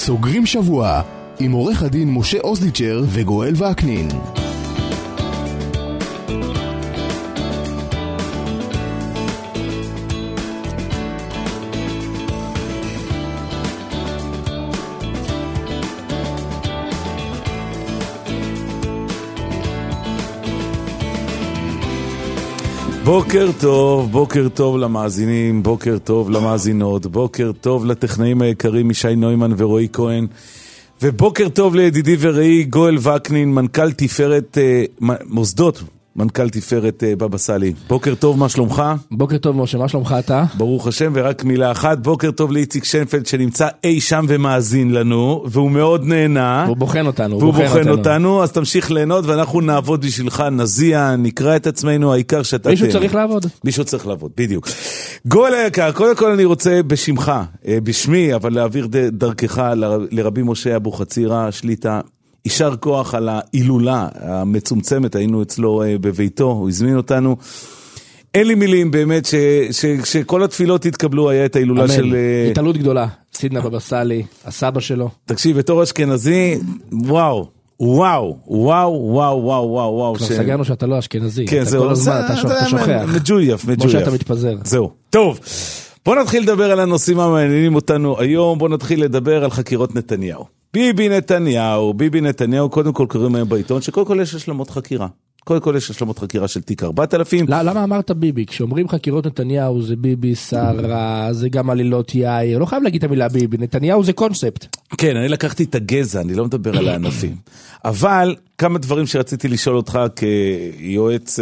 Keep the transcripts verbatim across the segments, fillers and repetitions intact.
סוגרים שבוע עם עורך הדין משה אוסדיצ'ר וגואל וקנין. בוקר טוב, בוקר טוב למאזינים, בוקר טוב למאזינות, בוקר טוב לטכנאים היקרים ישי נוימן ורועי כהן, ובוקר טוב לידידי ורעי גואל וקנין, מנכ"ל תפארת אה, מוסדות, מנכ"ל תפארת אה, בבא סאלי. בוקר טוב, מה שלומך? בוקר טוב משה, מה שלומך אתה? ברוך השם, ורק מילה אחת, בוקר טוב לאיציק שנפלד שנמצא אי שם ומאזין לנו, והוא מאוד נהנה. הוא בוחן אותנו. והוא בוחן, בוחן אותנו. אותנו, אז תמשיך ליהנות ואנחנו נעבוד בשבילך, נזיע, נקרא את עצמנו, העיקר שאתה... מישהו צריך לעבוד. מישהו צריך לעבוד, בדיוק. גואל היקר, קודם כל אני רוצה בשמך, בשמי, אבל להעביר דרכך לרבי משה אבו חצירה, שליטה, יישר כוח על ההילולה המצומצמת, היינו אצלו בביתו, הוא הזמין אותנו. אין לי מילים באמת, ש, ש, שכל התפילות התקבלו, היה את ההילולה אמן. של... התעלות גדולה, סידנה בבא סאלי, הסבא שלו. תקשיב, בתור אשכנזי, וואו, וואו, וואו, וואו, וואו, וואו, וואו. כבר סגרנו שאתה לא אשכנזי, כן, אתה זהו, כל הזמן, אתה שוכח. מג'ויף, מג'ויף. כמו שאתה מתפזר. זהו, טוב. בוא נתחיל לדבר על הנושאים המעניינים אותנו היום, בוא נתחיל לדבר על חקירות נתניהו. ביבי נתניהו, ביבי נתניהו, קודם כל קוראים היום בעיתון, שקודם כל יש השלמות חקירה. קודם כל יש השלמות חקירה של תיק ארבעת אלפים. למה אמרת ביבי? כשאומרים חקירות נתניהו זה ביבי, שרה, זה גם עלילות יאיר, לא חייב להגיד את המילה ביבי, נתניהו זה קונספט. כן, אני לקחתי את הגזע, אני לא מדבר על הענפים. אבל כמה דברים שרציתי לשאול אותך כיועץ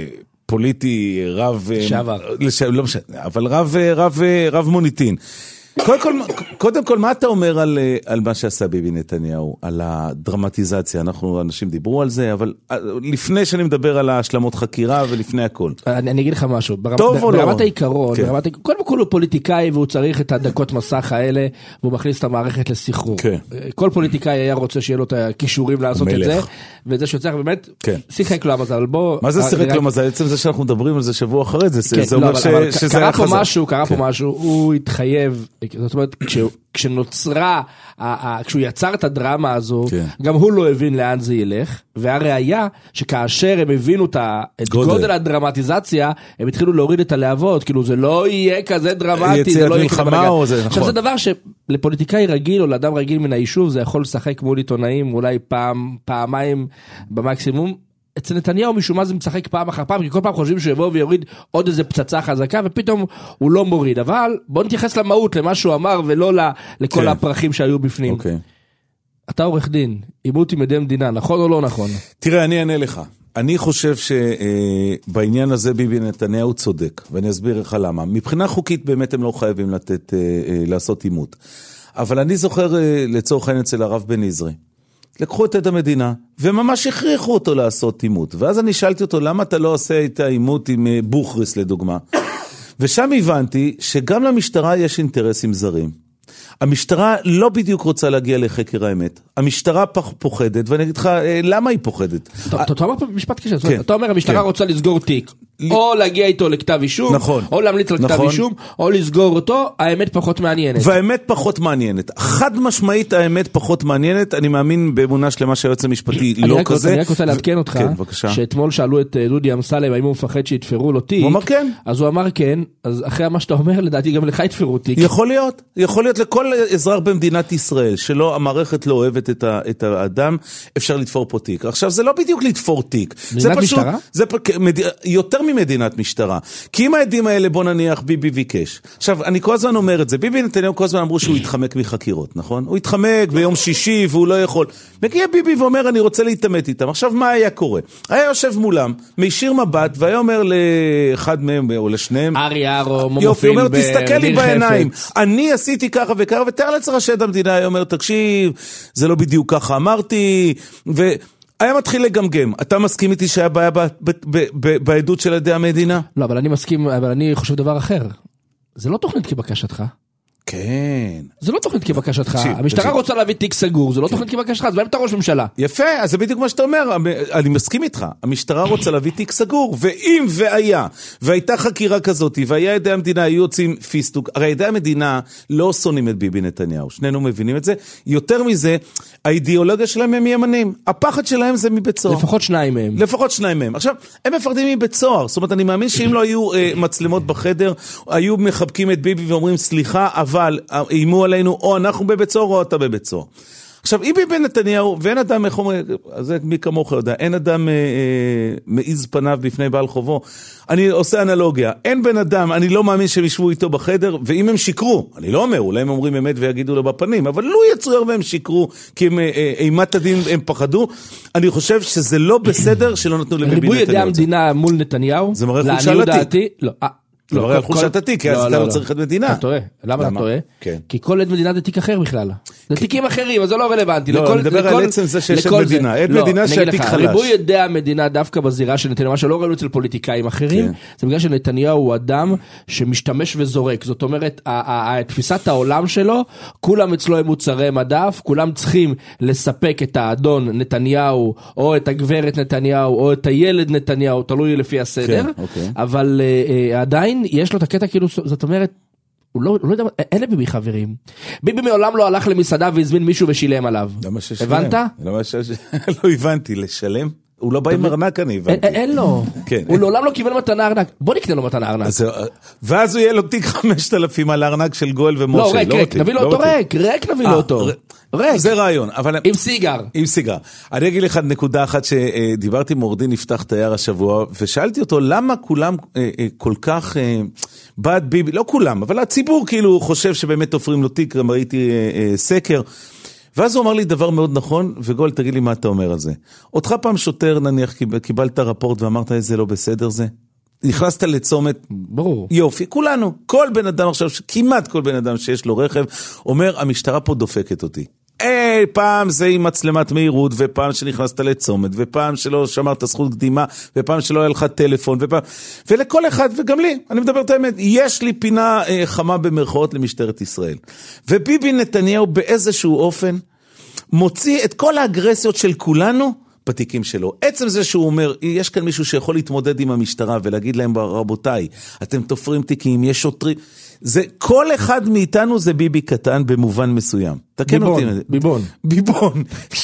פוליטי, רב... שעבר. לא משנה, אבל רב, רב, רב מוניטין. קודם כל, קודם כל, מה אתה אומר על, על מה שעשה ביבי נתניהו, על הדרמטיזציה? אנחנו, אנשים דיברו על זה, אבל לפני שאני מדבר על ההשלמות חקירה ולפני הכל. אני, אני אגיד לך משהו. ברמת, טוב או לא? ברמת העיקרון, כן. ברמת, קודם כל הוא פוליטיקאי והוא צריך את הדקות מסך האלה, והוא מכניס את המערכת לסחרור. כן. כל פוליטיקאי היה רוצה שיהיה לו את הכישורים לעשות המלך. את זה, וזה שיוצא באמת, כן. שיחק לו המזל. בוא, מה זה שיחק רק... לו המזל? עצם זה שאנחנו מדברים על זה שבוע אחרי זה, כן, זה לא, אומר אבל, ש... אבל שזה קרה פה חזר. משהו, קרה כן. פה משהו, הוא התחייב, זאת אומרת, כש, כשנוצרה, כשהוא יצר את הדרמה הזו, כן. גם הוא לא הבין לאן זה ילך, והראיה שכאשר הם הבינו את גודל. גודל הדרמטיזציה, הם התחילו להוריד את הלהבות, כאילו זה לא יהיה כזה דרמטי, זה לא יהיה כזה בלגן. זה, עכשיו זה דבר שלפוליטיקאי רגיל, או לאדם רגיל מן היישוב, זה יכול לשחק מול עיתונאים, אולי פעם, פעמיים במקסימום, אצל נתניהו משום מה זה משחק פעם אחר פעם, כי כל פעם חושבים שהוא יבוא ויוריד עוד איזה פצצה חזקה, ופתאום הוא לא מוריד. אבל בוא נתייחס למהות, למה שהוא אמר, ולא לכל הפרחים שהיו בפנים. אוקיי. אתה עורך דין, עימות עם עדי מדינה, נכון או לא נכון? תראה, אני אענה לך. אני חושב שבעניין הזה ביבי נתניהו צודק, ואני אסביר לך למה. מבחינה חוקית באמת הם לא חייבים לתת, לעשות עימות. אבל אני זוכר לצורך העניין אצל הרב בן עזרי. לקחו את עד המדינה, וממש הכריחו אותו לעשות עימות. ואז אני שאלתי אותו, למה אתה לא עושה את העימות עם בוכריס לדוגמה? ושם הבנתי שגם למשטרה יש אינטרסים זרים. המשטרה לא בדיוק רוצה להגיע לחקר האמת. המשטרה פוחדת, ואני אגיד לך, למה היא פוחדת? אתה אומר פה משפט קשה, אתה אומר, המשטרה רוצה לסגור תיק, או להגיע איתו לכתב אישום, או להמליץ על כתב אישום, או לסגור אותו, האמת פחות מעניינת. והאמת פחות מעניינת. חד משמעית האמת פחות מעניינת, אני מאמין באמונה שלמה שהיועץ המשפטי לא כזה. אני רק רוצה לעדכן אותך, שאתמול שאלו את דודי אמסלם, האם הוא מפחד שיתפרו לו תיק, הוא אמר כן. אז הוא אמר כן, אז אחרי מה שאתה אומר, לדעתי גם לך יתפרו תיק. יכול להיות, יכול להיות לכל אזרח במדינת ישראל, שלא, המערכת לא אוהבת את, ה, את האדם, אפשר לתפור פה תיק. עכשיו, זה לא בדיוק לתפור תיק. מדינת פשוט, משטרה? זה מד... יותר ממדינת משטרה. כי אם העדים האלה, בוא נניח, ביבי ביקש. עכשיו, אני כל הזמן אומר את זה, ביבי נתניהו כל הזמן אמרו שהוא יתחמק מחקירות, נכון? הוא יתחמק ביום שישי והוא לא יכול. מגיע ביבי ואומר, אני רוצה להתאמת איתם. עכשיו, מה היה קורה? היה יושב מולם, מישיר מבט, והיה אומר לאחד מהם, או לשניהם, ארי ארו, יופי, אומר, תסתכל לי בעיניים. אני עשיתי ככה וככה, ותאר לעצמך שעד המדינה היה אומר, תקשיב, זה לא בדיוק ככה אמרתי, והיה מתחיל לגמגם. אתה מסכים איתי שהיה בעיה בעדות של עדי המדינה? לא, אבל אני מסכים, אבל אני חושב דבר אחר. זה לא תוכנית כבקשתך. כן. זה לא תוכנית כבקשתך, תקשיב, המשטרה תקשיב. רוצה להביא תיק סגור, זה לא תוכנית כבקשתך, אז בהם אתה ראש ממשלה. יפה, אז זה בדיוק מה שאתה אומר, אני מסכים איתך, המשטרה רוצה להביא תיק סגור, ואם והיה, והייתה חקירה כזאת, והיה ידי המדינה, היו יוצאים פיסטוק, הרי ידי המדינה לא שונאים את ביבי נתניהו, שנינו מבינים את זה, יותר מזה, האידיאולוגיה שלהם הם ימנים, הפחד שלהם זה מבית סוהר. לפחות שניים מהם. לפחות שניים מהם. עכשיו, הם מפחדים מבית סוהר, זאת אומרת, אני מאמין שאם לא היו אה, מצלמות בחדר, היו מחבקים את ביבי ואומרים, סליחה, אבל אימו עלינו, או אנחנו בבית סוהר, או אתה בבית סוהר. עכשיו, אם ביבי נתניהו, ואין אדם, איך אומר, זה מי כמוך יודע, אין אדם אה, אה, מעיז פניו בפני בעל חובו, אני עושה אנלוגיה, אין בן אדם, אני לא מאמין שהם ישבו איתו בחדר, ואם הם שיקרו, אני לא אומר, אולי הם אומרים אמת ויגידו לו בפנים, אבל לא יצויר והם שיקרו, כי הם אה, אימת הדין, הם פחדו, אני חושב שזה לא בסדר שלא נתנו לביבי נתניהו. ריבוי ידי המדינה מול נתניהו, זה מראה חולשה דעתי. לא, לא, מראה חולשת התיק, כי אז אתה לא צריך את מדינה. אתה טועה, למה אתה טועה? כי כל עד מדינה זה תיק אחר בכלל. זה תיקים אחרים, אז זה לא רלוונטי. לא, אני מדבר על עצם זה שיש את מדינה, עד מדינה שהתיק חלש. ריבוי ידי המדינה דווקא בזירה של נתניהו, מה שלא ראינו אצל פוליטיקאים אחרים, זה בגלל שנתניהו הוא אדם שמשתמש וזורק. זאת אומרת, תפיסת העולם שלו, כולם אצלו הם מוצרי מדף, כולם צריכים לספק את האדון נתניהו, או את הגברת נתניהו, או את הילד נתניהו, תלוי לפי הסדר, אבל עדיין יש לו את הקטע כאילו, זאת אומרת, הוא לא, לא יודע, אלה ביבי חברים. ביבי מעולם לא הלך למסעדה והזמין מישהו ושילם עליו. הבנת? לא הבנתי, לשלם? הוא לא בא עם ארנק, אני הבנתי. אין לו. הוא לעולם לא קיבל מתנה ארנק. בוא נקנה לו מתנה ארנק. ואז הוא יהיה לו תיק חמשת אלפים על הארנק של גואל ומשה. לא, ריק, ריק, נביא לו אותו ריק, ריק נביא לו אותו. ריק. זה רעיון. עם סיגר. עם סיגר. אני אגיד לך נקודה אחת שדיברתי עם עורך דין יפתח תייר השבוע, ושאלתי אותו למה כולם כל כך בעד ביבי, לא כולם, אבל הציבור כאילו חושב שבאמת תופרים לו תיק, גם ראיתי סקר, ואז הוא אמר לי דבר מאוד נכון, וגול, תגיד לי מה אתה אומר על זה. אותך פעם שוטר, נניח, קיבלת רפורט ואמרת, איזה לא בסדר זה? נכנסת לצומת, ברור. יופי, כולנו, כל בן אדם עכשיו, כמעט כל בן אדם שיש לו רכב, אומר, המשטרה פה דופקת אותי. אי, פעם זה עם מצלמת מהירות, ופעם שנכנסת לצומת, ופעם שלא שמרת זכות קדימה, ופעם שלא היה לך טלפון, ופעם... ולכל אחד, וגם לי, אני מדבר את האמת, יש לי פינה אה, חמה במרכאות למשטרת ישראל. וביבי נתניהו באיזשהו אופן, מוציא את כל האגרסיות של כולנו, בתיקים שלו. עצם זה שהוא אומר, יש כאן מישהו שיכול להתמודד עם המשטרה, ולהגיד להם, רבותיי, אתם תופרים תיקים, יש שוטרים, זה, כל אחד מאיתנו זה ביבי קטן במובן מסוים. ביבון, ביבון. ביבון.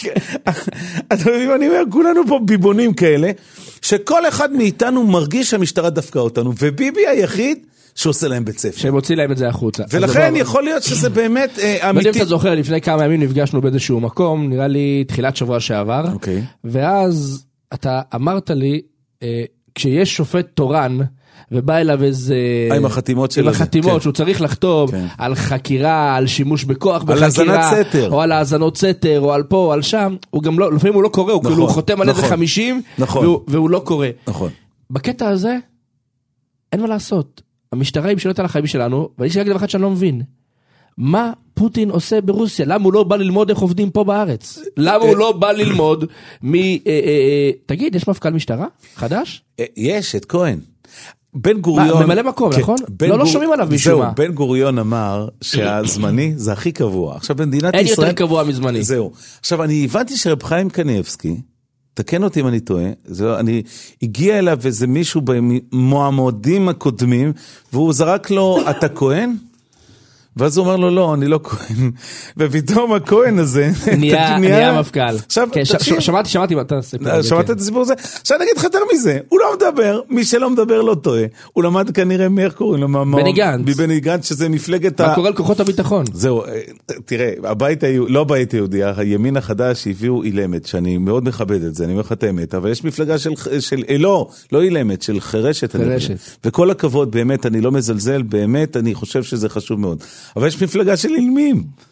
אתה מבין, אני אומר, כולנו פה ביבונים כאלה, שכל אחד מאיתנו מרגיש שהמשטרה דפקה אותנו, וביבי היחיד שעושה להם בית ספר. שמוציא להם את זה החוצה. ולכן יכול להיות שזה באמת אמיתי. אם אתה זוכר, לפני כמה ימים נפגשנו באיזשהו מקום, נראה לי תחילת שבוע שעבר, ואז אתה אמרת לי, כשיש שופט תורן, ובא אליו איזה... עם החתימות שלו. עם החתימות, שהוא צריך לחתום על חקירה, על שימוש בכוח בחקירה, או על האזנות סתר, או על פה, או על שם, הוא גם לא, לפעמים הוא לא קורא, הוא חותם על איזה חמישים, והוא לא קורא. נכון. בקטע הזה, אין מה לעשות. המשטרה היא משלטת על החיים שלנו, ואני שרק דבר אחד שאני לא מבין. מה פוטין עושה ברוסיה? למה הוא לא בא ללמוד איך עובדים פה בארץ? למה הוא לא בא ללמוד מ... תגיד, יש מפכ"ל משטרה? חדש? יש, את כהן. בן גוריון... ממלא מקום, נכון? לא, לא שומעים עליו משום מה. בן גוריון אמר שהזמני זה הכי קבוע. עכשיו במדינת ישראל... אין יותר קבוע מזמני. זהו. עכשיו אני הבנתי שרב חיים קניבסקי, תקן אותי אם אני טועה, אני הגיע אליו איזה מישהו במועמדים הקודמים, והוא זרק לו, אתה כהן? ואז הוא אומר לו, לא, אני לא כהן. ופתאום הכהן הזה... נהיה מפכ"ל. שמעתי, שמעתי, שמעת את הסיפור הזה? עכשיו נגיד חתר מזה, הוא לא מדבר, מי שלא מדבר לא טועה. הוא למד כנראה מאיך קוראים לו, בני גנץ. בני גנץ, שזה מפלגת... מה קורה לכוחות הביטחון? זהו, תראה, הבית היהודי, לא הבית היהודי, הימין החדש הביאו אילמת, שאני מאוד מכבד את זה, אני אומר לך את האמת, אבל יש מפלגה של, לא, לא אילמת, של חרשת. וכל הכבוד, באמת, אני לא מזלזל, באמת, אני חושב שזה חשוב מאוד. אבל יש מפלגה של אילמים.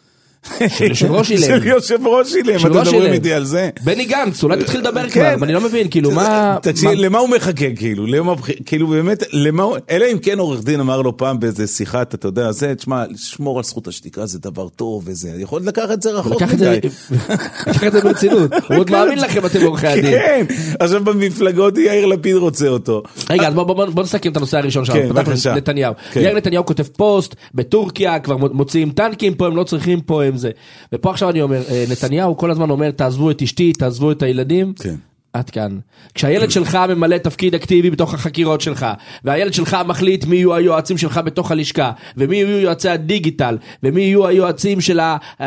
של יושב ראש אילם. של יושב ראש אילם, אתם מדברים איתי על זה. בני גנץ, אולי תתחיל לדבר כבר, אני לא מבין, כאילו מה... תקשיב, למה הוא מחכה, כאילו? כאילו באמת, אלא אם כן עורך דין אמר לו פעם באיזה שיחה, אתה יודע, זה, תשמע, לשמור על זכות השתיקה זה דבר טוב וזה, יכול לקחת את זה רחוק מדי. לקחת את זה ברצינות, הוא עוד מאמין לכם, אתם עורכי הדין. כן, עכשיו במפלגות יאיר לפיד רוצה אותו. רגע, אז בוא נסכם את הנושא הראשון שלנו, נתניהו. יאיר נתניהו כותב פוסט, בטורקיה כבר מוציאים טנקים, פה הם לא צריכים, פה הם זה. ופה עכשיו אני אומר, נתניהו כל הזמן אומר, תעזבו את אשתי, תעזבו את הילדים. כן. עד כאן. כשהילד שלך ממלא תפקיד אקטיבי בתוך החקירות שלך, והילד שלך מחליט מי יהיו היועצים שלך בתוך הלשכה, ומי יהיו יועצי הדיגיטל, ומי יהיו היועצים של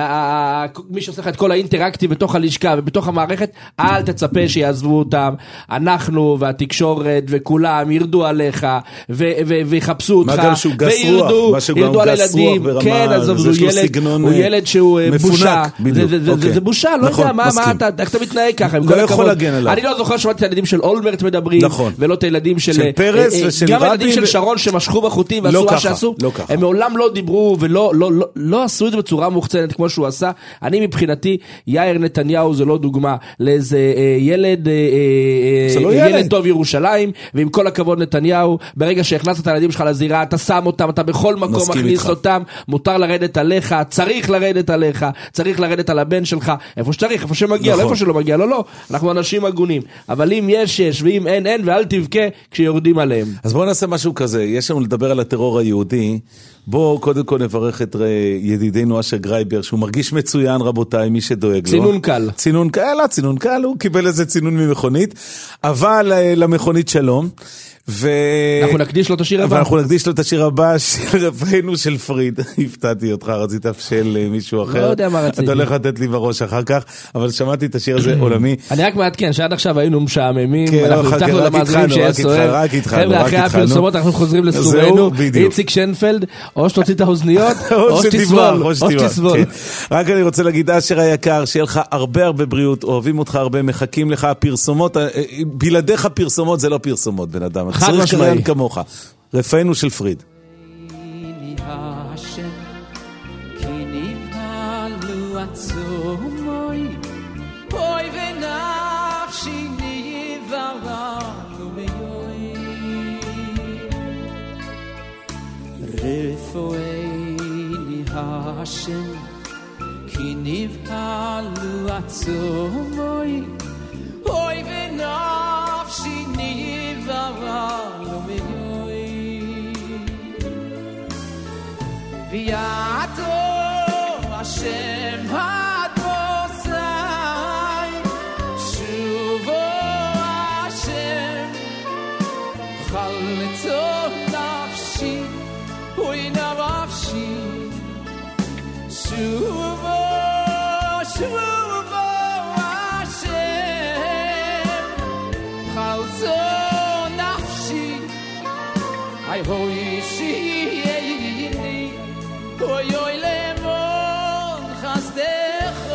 מי שעושה לך את כל האינטראקטיב בתוך הלשכה ובתוך המערכת, אל תצפה שיעזבו אותם. אנחנו והתקשורת וכולם ירדו עליך ויחפשו אותך, וירדו ירדו על הילדים. כן, אז הוא ילד שהוא בושה. זה בושה, לא יודע מה איך אתה מתנהג ככה. לא יכול להגן עליו. אני לא זוכר שמעתי את הילדים של אולמרט מדברים, נכון. ולא את הילדים של, של פרס אה, ושל גם רבין. הילדים של שרון שמשכו בחוטים ועשו לא מה שעשו, לא ככה. הם מעולם לא דיברו ולא לא, לא, לא עשו את זה בצורה מוחצנת כמו שהוא עשה. אני מבחינתי, יאיר נתניהו זה לא דוגמה לאיזה אה, ילד, אה, אה, לא ילד, ילד טוב ירושלים, ועם כל הכבוד נתניהו, ברגע שהכנסת את הילדים שלך לזירה, אתה שם אותם, אתה בכל מקום מכניס איתך. אותם, מותר לרדת עליך, צריך לרדת עליך, צריך לרדת על הבן שלך, איפה שצריך, איפה שמגיע, נכון. לא איפה שלא מגיע, לא, לא, אנחנו אנשים הגונים. אבל אם יש, יש, ואם אין, אין, ואל תבכה כשיורדים עליהם. אז בואו נעשה משהו כזה, יש לנו לדבר על הטרור היהודי, בואו קודם כל נברך את ידידינו אשר גרייבר, שהוא מרגיש מצוין רבותיי, מי שדואג לו. צינון קל. צינון קל, לא, צינון קל, הוא קיבל איזה צינון ממכונית, אבל למכונית שלום. ו... אנחנו נקדיש לו את השיר הבא. ואנחנו נקדיש לו את השיר הבא של רפאנו של פריד. הפתעתי אותך, רצית של מישהו אחר. לא יודע מה רציתי. אתה הולך לתת לי בראש אחר כך, אבל שמעתי את השיר הזה עולמי. אני רק מעדכן, שעד עכשיו היינו משעממים, אנחנו הבטחנו למאזינים שיש סוער. חבר'ה, אחרי הפרסומות אנחנו חוזרים לסורנו, איציק שנפלד, או שתוציא את האוזניות, או שתסבול. או שתסבול. רק אני רוצה להגיד, אשר היקר, שיהיה לך הרבה הרבה בריאות, אוהבים אותך הרבה, מחכים לך פרסומות, בלעדיך פרסומות זה לא פרסומות, בן אדם. צריך קריין כמוך. רפאנו של פריד. רפאני השם כי נבהלו עצומי אוי ונפשי נבהלה לא מיועי ויעתו השם הדוסי שובו השם חלצו נפשי אוי נפשי שובו שובו השם חלצו נפשי אי הוי שייני אוי אוי למון חסדך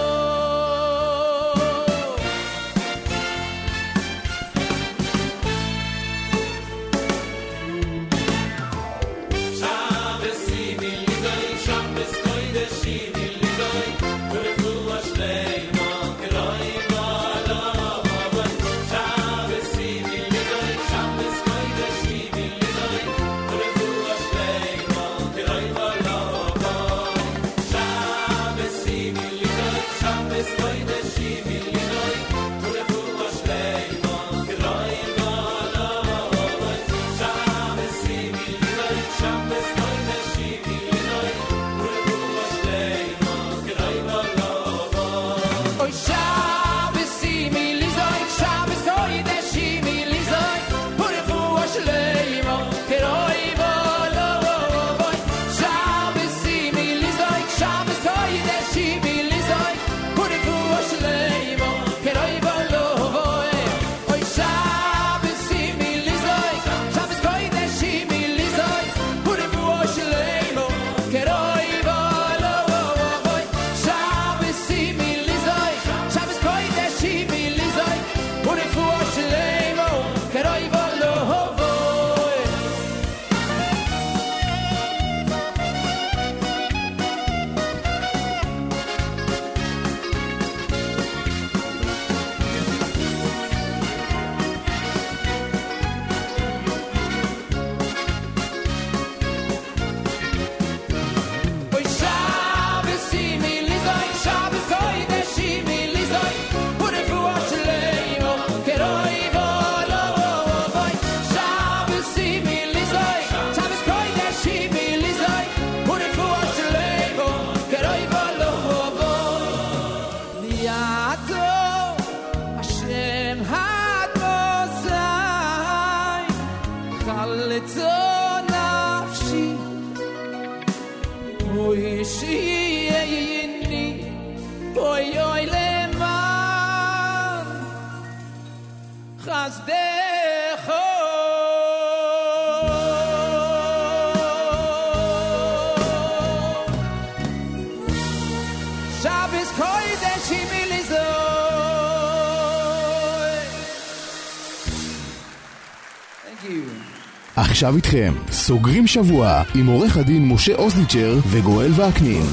חסדך שבת קודש מיליזוי. Thank you. עכשיו איתכם, סוגרים שבוע עם עורך הדין משה אוזניצ'ר וגואל וקנין.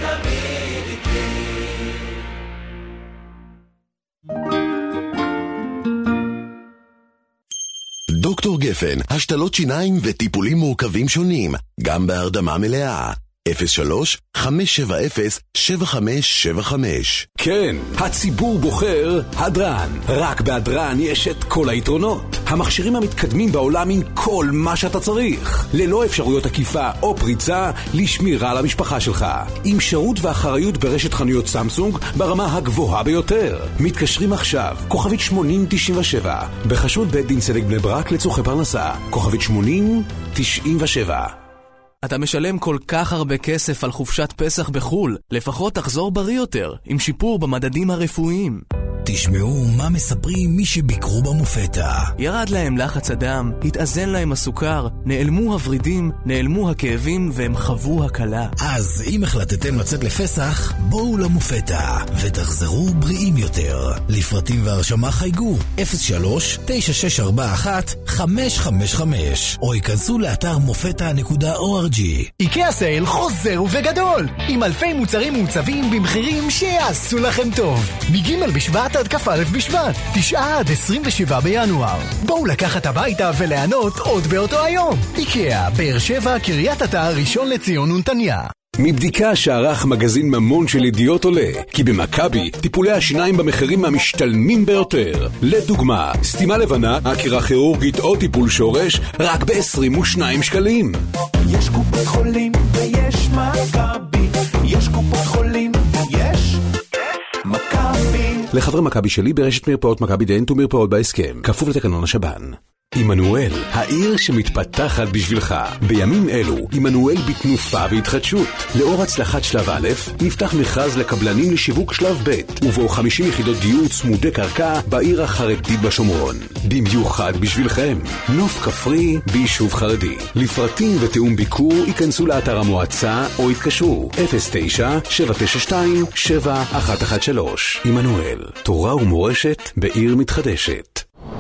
דוקטור גפן, השתלות שיניים וטיפולים מורכבים שונים, גם בהרדמה מלאה. אפס שלוש חמש שבע אפס שבע חמש שבע חמש. כן, הציבור בוחר הדרן. רק בהדרן יש את כל היתרונות. המכשירים המתקדמים בעולם עם כל מה שאתה צריך. ללא אפשרויות עקיפה או פריצה לשמירה על המשפחה שלך. עם שירות ואחריות ברשת חנויות סמסונג ברמה הגבוהה ביותר. מתקשרים עכשיו, כוכבית שמונים תשעים ושבע. בחשוד בית דין צדק בני ברק לצורכי פרנסה. כוכבית שמונים תשעים ושבע. אתה משלם כל כך הרבה כסף על חופשת פסח בחול, לפחות תחזור בריא יותר, עם שיפור במדדים הרפואיים. תשמעו מה מספרים מי שביקרו במופתה. ירד להם לחץ הדם, התאזן להם הסוכר, נעלמו הורידים, נעלמו הכאבים והם חוו הקלה. אז אם החלטתם לצאת לפסח, בואו למופתה ותחזרו בריאים יותר. לפרטים והרשמה חייגו אפס שלוש תשע שש ארבע אחת חמש חמש חמש או ייכנסו לאתר מופתה נקודה או אר ג'י. איקאה סייל חוזר ובגדול עם אלפי מוצרים מוצבים במחירים שיעשו לכם טוב. מג' בשבט עד כ"א בשבט, תשעה עד עשרים ושבעה בינואר. בואו לקחת הביתה וליהנות עוד באותו היום. איקאה, באר שבע, קריית אתא, ראשון לציון ונתניה. מבדיקה שערך מגזין ממון של ידיעות עולה, כי במכבי טיפולי השיניים במחירים המשתלמים ביותר. לדוגמה, סתימה לבנה, עקירה כירורגית או טיפול שורש, רק ב-עשרים ושניים שקלים. יש קופת חולים ויש מכבי, יש קופת חולים ויש מכבי. לחברי מכבי שלי ברשת מרפאות מכבי דנט ומרפאות בהסכם, כפוף לתקנון השב"ן. עמנואל, העיר שמתפתחת בשבילך. בימים אלו, עמנואל בתנופה והתחדשות. לאור הצלחת שלב א', נפתח מכרז לקבלנים לשיווק שלב ב', ובו חמישים יחידות דיור צמודי קרקע בעיר החרדית בשומרון. במיוחד בשבילכם, נוף כפרי ביישוב חרדי. לפרטים ותאום ביקור, ייכנסו לאתר המועצה או יתקשרו אפס תשע שבע תשע שתיים שבע אחת אחת שלוש. עמנואל, תורה ומורשת בעיר מתחדשת.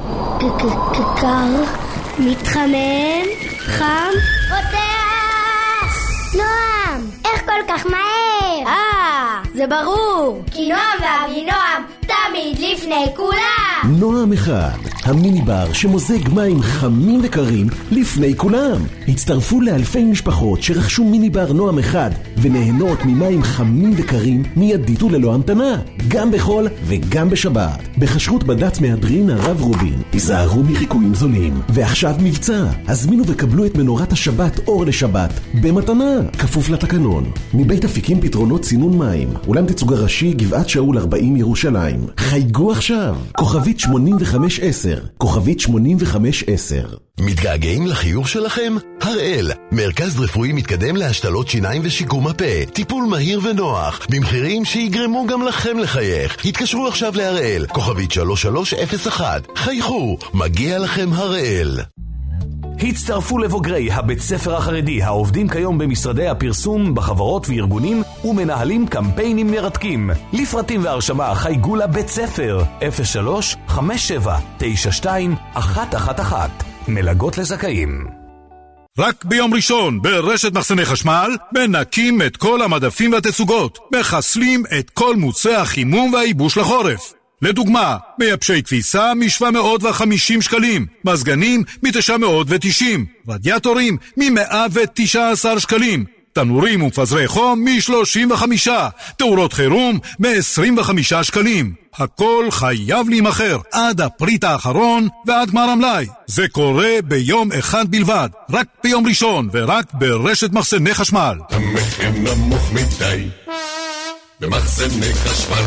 קר, מתחמם, חם, פותח! נועם, איך כל כך מהר? אה, זה ברור, כי נועם ואבינועם תמיד לפני כולם. נועם אחד, המיני בר שמוזג מים חמים וקרים לפני כולם. הצטרפו לאלפי משפחות שרכשו מיני בר נועם אחד ונהנות ממים חמים וקרים מיידית וללא המתנה, גם בחול וגם בשבת. בחשרות בד"ץ מהדרין הרב רובין. תיזהרו מחיקויים זולים. ועכשיו מבצע, הזמינו וקבלו את מנורת השבת אור לשבת במתנה, כפוף לתקנון. מבית אפיקים פתרונות סינון מים, אולם תצוגה ראשי גבעת שאול ארבעים ירושלים. חייגו עכשיו, כוכבית שמונים וחמש עשר, כוכבית שמונים וחמש עשר. מתגעגעים לחיוך שלכם? הראל, מרכז רפואי מתקדם להשתלות שיניים ושיקום הפה. טיפול מהיר ונוח, במחירים שיגרמו גם לכם לחייך. התקשרו עכשיו להראל, כוכבית שלוש שלוש אפס אחת. חייכו, מגיע לכם הראל. הצטרפו לבוגרי הבית ספר החרדי העובדים כיום במשרדי הפרסום, בחברות וארגונים ומנהלים קמפיינים מרתקים. לפרטים והרשמה חייגו לבית ספר אפס שלוש חמש שבע תשע שתיים אחת אחת אחת. מלגות לזכאים. רק ביום ראשון ברשת מחסני חשמל מנקים את כל המדפים והתצוגות, מחסלים את כל מוצרי החימום והייבוש לחורף. לדוגמה, מייבשי כביסה מ-שבע מאות וחמישים שקלים, מזגנים מ-תשע מאות ותשעים, רדיאטורים מ-מאה ותשע עשרה שקלים, תנורים ומפזרי חום מ-שלושים וחמישה, תאורות חירום מ-עשרים וחמישה שקלים. הכל חייב להימחר עד הפריט האחרון ועד גמר המלאי. זה קורה ביום אחד בלבד, רק ביום ראשון ורק ברשת מחסני חשמל. המחיר נמוך מדי במחסני חשמל.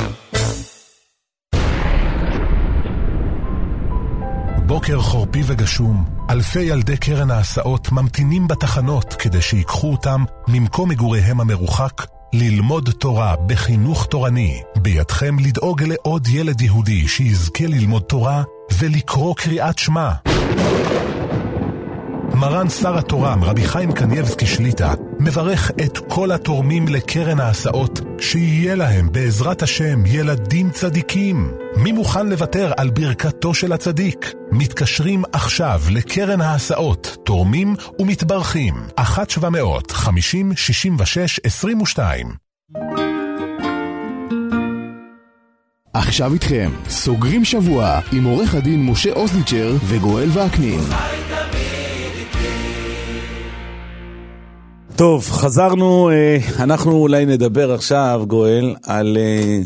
בוקר חורפי וגשום, אלפי ילדי קרן ההסעות ממתינים בתחנות כדי שיקחו אותם ממקום מגוריהם המרוחק ללמוד תורה בחינוך תורני. בידכם לדאוג לעוד ילד יהודי שיזכה ללמוד תורה ולקרוא קריאת שמע. מרן שר התורם רבי חיים קניבסקי שליטה מברך את כל התורמים לקרן ההסעות שיהיה להם בעזרת השם ילדים צדיקים. מי מוכן לוותר על ברכתו של הצדיק? מתקשרים עכשיו לקרן ההסעות, תורמים ומתברכים. אחת שבע מאות חמישים שישים ושש עשרים ושתיים. עכשיו איתכם, סוגרים שבוע עם עורך הדין משה אוסדיצ'ר וגואל וקנין. טוב, חזרנו, אנחנו אולי נדבר עכשיו, גואל, על...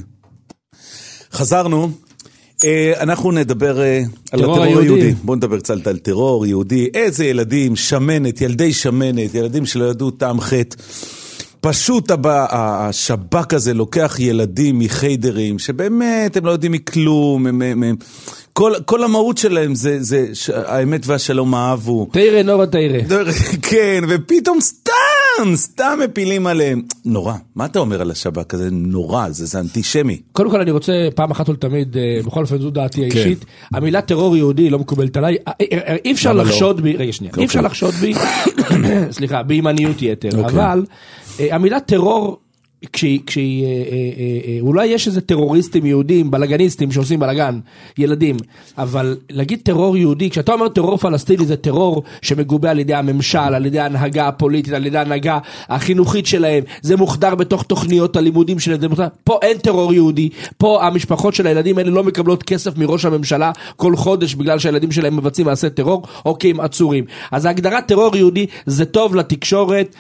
חזרנו, אנחנו נדבר על הטרור היהודי. בואו נדבר קצת על טרור יהודי. איזה ילדים, שמנת, ילדי שמנת, ילדים שלא ידעו טעם חטא. פשוט השב"כ הזה לוקח ילדים מחיידרים, שבאמת הם לא יודעים מכלום, הם, הם, הם, כל, כל המהות שלהם זה, זה האמת והשלום אהבו. תירה נורא תירה. כן, ופתאום סתם, סתם מפילים עליהם. נורא, מה אתה אומר על השב"כ הזה? נורא, זה, זה אנטישמי. קודם כל אני רוצה פעם אחת ולתמיד, בכל אופן זו דעתי האישית, המילה טרור יהודי לא מקובלת עליי, אי אפשר לחשוד בי, רגע שנייה, אי אפשר לחשוד בי, סליחה, בימניות יתר, אבל המילה טרור, כשהיא, כשהיא, אה, אה, אה, אולי יש איזה טרוריסטים יהודים, בלגניסטים שעושים בלגן, ילדים, אבל להגיד טרור יהודי, כשאתה אומר טרור פלסטיני זה טרור שמגובה על ידי הממשל, על ידי ההנהגה הפוליטית, על ידי ההנהגה החינוכית שלהם, זה מוחדר בתוך תוכניות הלימודים שלהם, פה אין טרור יהודי, פה המשפחות של הילדים האלה לא מקבלות כסף מראש הממשלה כל חודש, בגלל שהילדים שלהם מבצעים מעשה טרור, או כי הם עצורים. אז ההגדרת טרור יהודי זה טוב לתקשורת,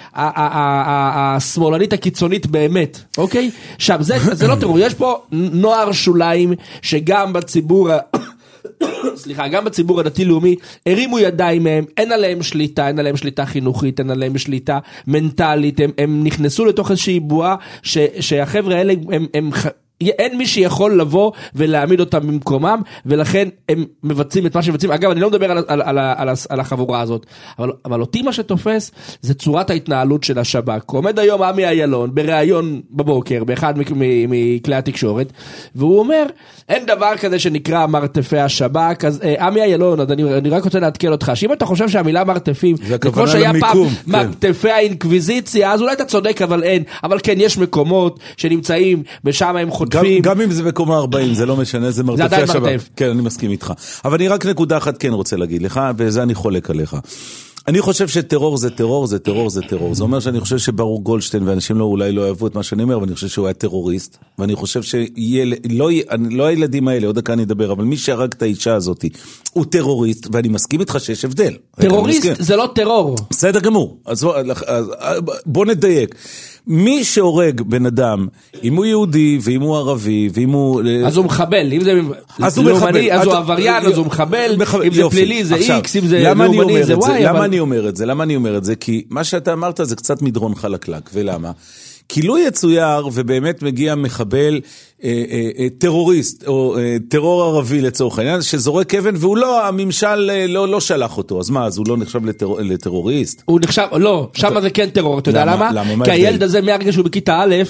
השמאלנית הקיצונית באמת, אוקיי? עכשיו, זה, זה לא טרור, יש פה נוער שוליים שגם בציבור, סליחה, גם בציבור הדתי-לאומי, הרימו ידיים מהם, אין עליהם שליטה, אין עליהם שליטה חינוכית, אין עליהם שליטה מנטלית, הם, הם נכנסו לתוך איזושהי בועה, ש, שהחבר'ה האלה, הם, הם, אין מי שיכול לבוא ולהעמיד אותם במקומם, ולכן הם מבצעים את מה שמבצעים. אגב, אני לא מדבר על, על, על, על, על החבורה הזאת, אבל, אבל אותי מה שתופס זה צורת ההתנהלות של השב"כ. עומד היום עמי איילון בראיון בבוקר, באחד מכלי התקשורת, והוא אומר, אין דבר כזה שנקרא מרתפי השב"כ. אז עמי איילון, אני, אני רק רוצה להתקל אותך, שאם אתה חושב שהמילה מרתפים, זה כמו שהיה פעם מרתפי האינקוויזיציה, אז אולי אתה צודק, אבל אין. אבל כן, יש מקומות שנמצאים, ושם הם חוטפים. גם, גם אם זה בקומה ארבעים, זה לא משנה, זה מרתפי השב"כ. כן, אני מסכים איתך. אבל אני רק נקודה אחת כן רוצה להגיד לך, וזה אני חולק עליך. אני חושב שטרור זה טרור, זה טרור, זה טרור. זה אומר שאני חושב שברור גולדשטיין, ואנשים לא, אולי לא אוהבו את מה שאני אומר, אבל אני חושב שהוא היה טרוריסט, ואני חושב שלא, לא הילדים האלה, עוד דקה אני אדבר, אבל מי שהרג את האישה הזאת, הוא טרוריסט, ואני מסכים איתך שיש הבדל. טרוריסט זה לא טרור. בסדר גמור. אז, אז בוא נדייק. מי שהורג בן אדם, אם הוא יהודי, ואם הוא ערבי, ואם הוא... אז הוא מחבל, אם זה לאומני, אז הוא עבריין, אז הוא מחבל, אם זה פלילי, זה איקס, אם זה לאומני, זה וואי. למה אני אומר את זה? למה אני אומר את זה? כי מה שאתה אמרת זה קצת מדרון חלקלק, ולמה? כי לא יצויר, ובאמת מגיע מחבל אה, אה, אה, טרוריסט, או אה, טרור ערבי לצורך העניין, שזורק אבן, והוא לא, הממשל אה, לא, לא שלח אותו. אז מה, אז הוא לא נחשב לטרור, לטרוריסט? הוא נחשב, לא, שם אתה... זה כן טרור, אתה יודע למה? למה? כי הילד הזה מהרגע שהוא בכיתה א',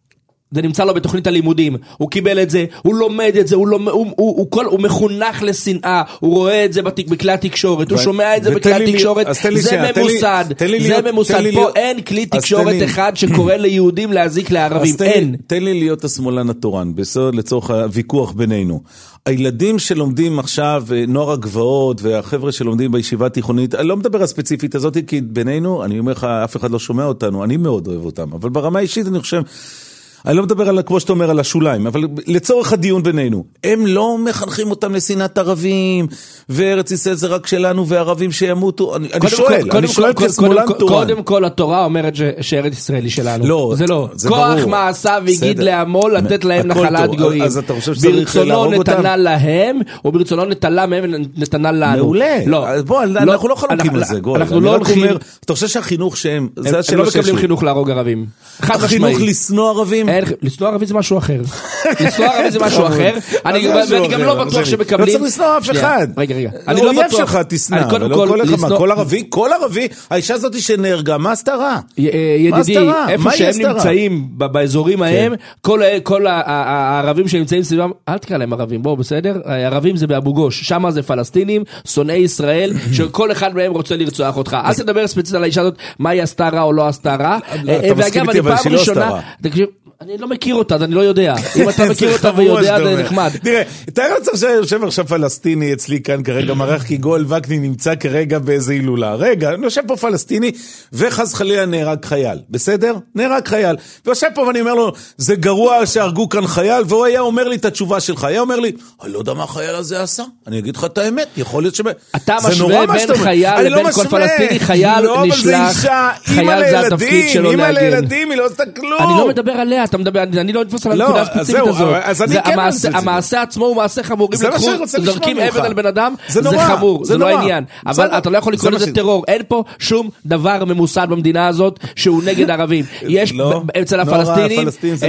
זה נמצא לו בתוכנית הלימודים, הוא קיבל את זה, הוא לומד את זה, הוא, לומד, הוא, הוא, הוא, כל, הוא מחונך לשנאה, הוא רואה את זה בתק, בכלי התקשורת, ו... הוא שומע את זה בכלי התקשורת, זה ממוסד, זה ממוסד, פה אין כלי תקשורת אחד שקורא ליהודים להזיק לערבים, אין. תן לי להיות השמאלן התורן, בסדר לצורך הוויכוח בינינו. הילדים שלומדים עכשיו, נוער הגבעות, והחבר'ה שלומדים בישיבה התיכונית, אני לא מדבר על הספציפית הזאת, כי בינינו, אני אומר לך, אף אחד לא שומע אותנו, אני מאוד אוהב אותם, אבל ברמה האישית אני חושב, אני לא מדבר על, כמו שאתה אומר, על השוליים, אבל לצורך הדיון בינינו, הם לא מחנכים אותם לשנאת ערבים, וארץ ישראל זה רק שלנו, והערבים שימותו. אני, אני שואל, אני שואל כשמאלן תורן. קודם כל התורה אומרת שארץ ישראל היא שלנו. לא, זה לא. כוח מעשה והגיד לעמו לתת להם נחלת גויים. אז אתה חושב שצריך להרוג אותם? ברצונו נתנה להם, או ברצונו נטלה מהם נתנה לנו. מעולה. בוא, אנחנו לא חלוקים על זה, גול. אנחנו לא הולכים... אתה חושב שהחינוך שהם... הם לא מקבלים חינוך להרוג ערבים. החינוך לשנוא ערבים, לשנוא ערבי זה משהו אחר. לשנוא ערבי זה משהו אחר. אני גם לא בטוח שמקבלים... לא צריך לשנוא אף אחד. רגע, רגע. אני לא בטוח. שלך תשנא, ולא כל ערבי, כל ערבי, האישה הזאת שנהרגה, מה עשתה רע? ידידי, איפה שהם נמצאים, באזורים ההם, כל הערבים שנמצאים סביבם, אל תקרא להם ערבים, בואו בסדר? ערבים זה באבו גוש, שם זה פלסטינים, שונאי ישראל, שכל אחד מהם רוצה לרצוח אותך. אל תדבר ספציפית על האישה הזאת, מה היא עשתה רע או לא עשתה רע. ואגב, אני פעם ראשונה, אני לא מכיר אותה, אני לא יודע. אם אתה מכיר אותה ויודע, זה נחמד. תראה, תראה לך שיושב עכשיו פלסטיני אצלי כאן כרגע, מרח כי גואל וקני נמצא כרגע באיזה הילולה. רגע, אני יושב פה פלסטיני, וחס חלילה נהרג חייל. בסדר? נהרג חייל. ויושב פה ואני אומר לו, זה גרוע שהרגו כאן חייל, והוא היה אומר לי את התשובה שלך. היה אומר לי, אני לא יודע מה החייל הזה עשה. אני אגיד לך את האמת, יכול להיות שבא... אתה משווה בין חייל לבין כל פלסטיני, חייל נשלח, חייל זה התפקיד שלו להגן. אני לא מדבר עליה, אתה מדבר, אני לא נתפוס על הנקודה הספציפית הזאת. המעשה עצמו הוא מעשה חמור, אם זורקים אבן על בן אדם, זה חמור, זה לא העניין. אבל אתה לא יכול לקרוא לזה טרור, אין פה שום דבר ממוסד במדינה הזאת שהוא נגד ערבים. יש אצל הפלסטינים,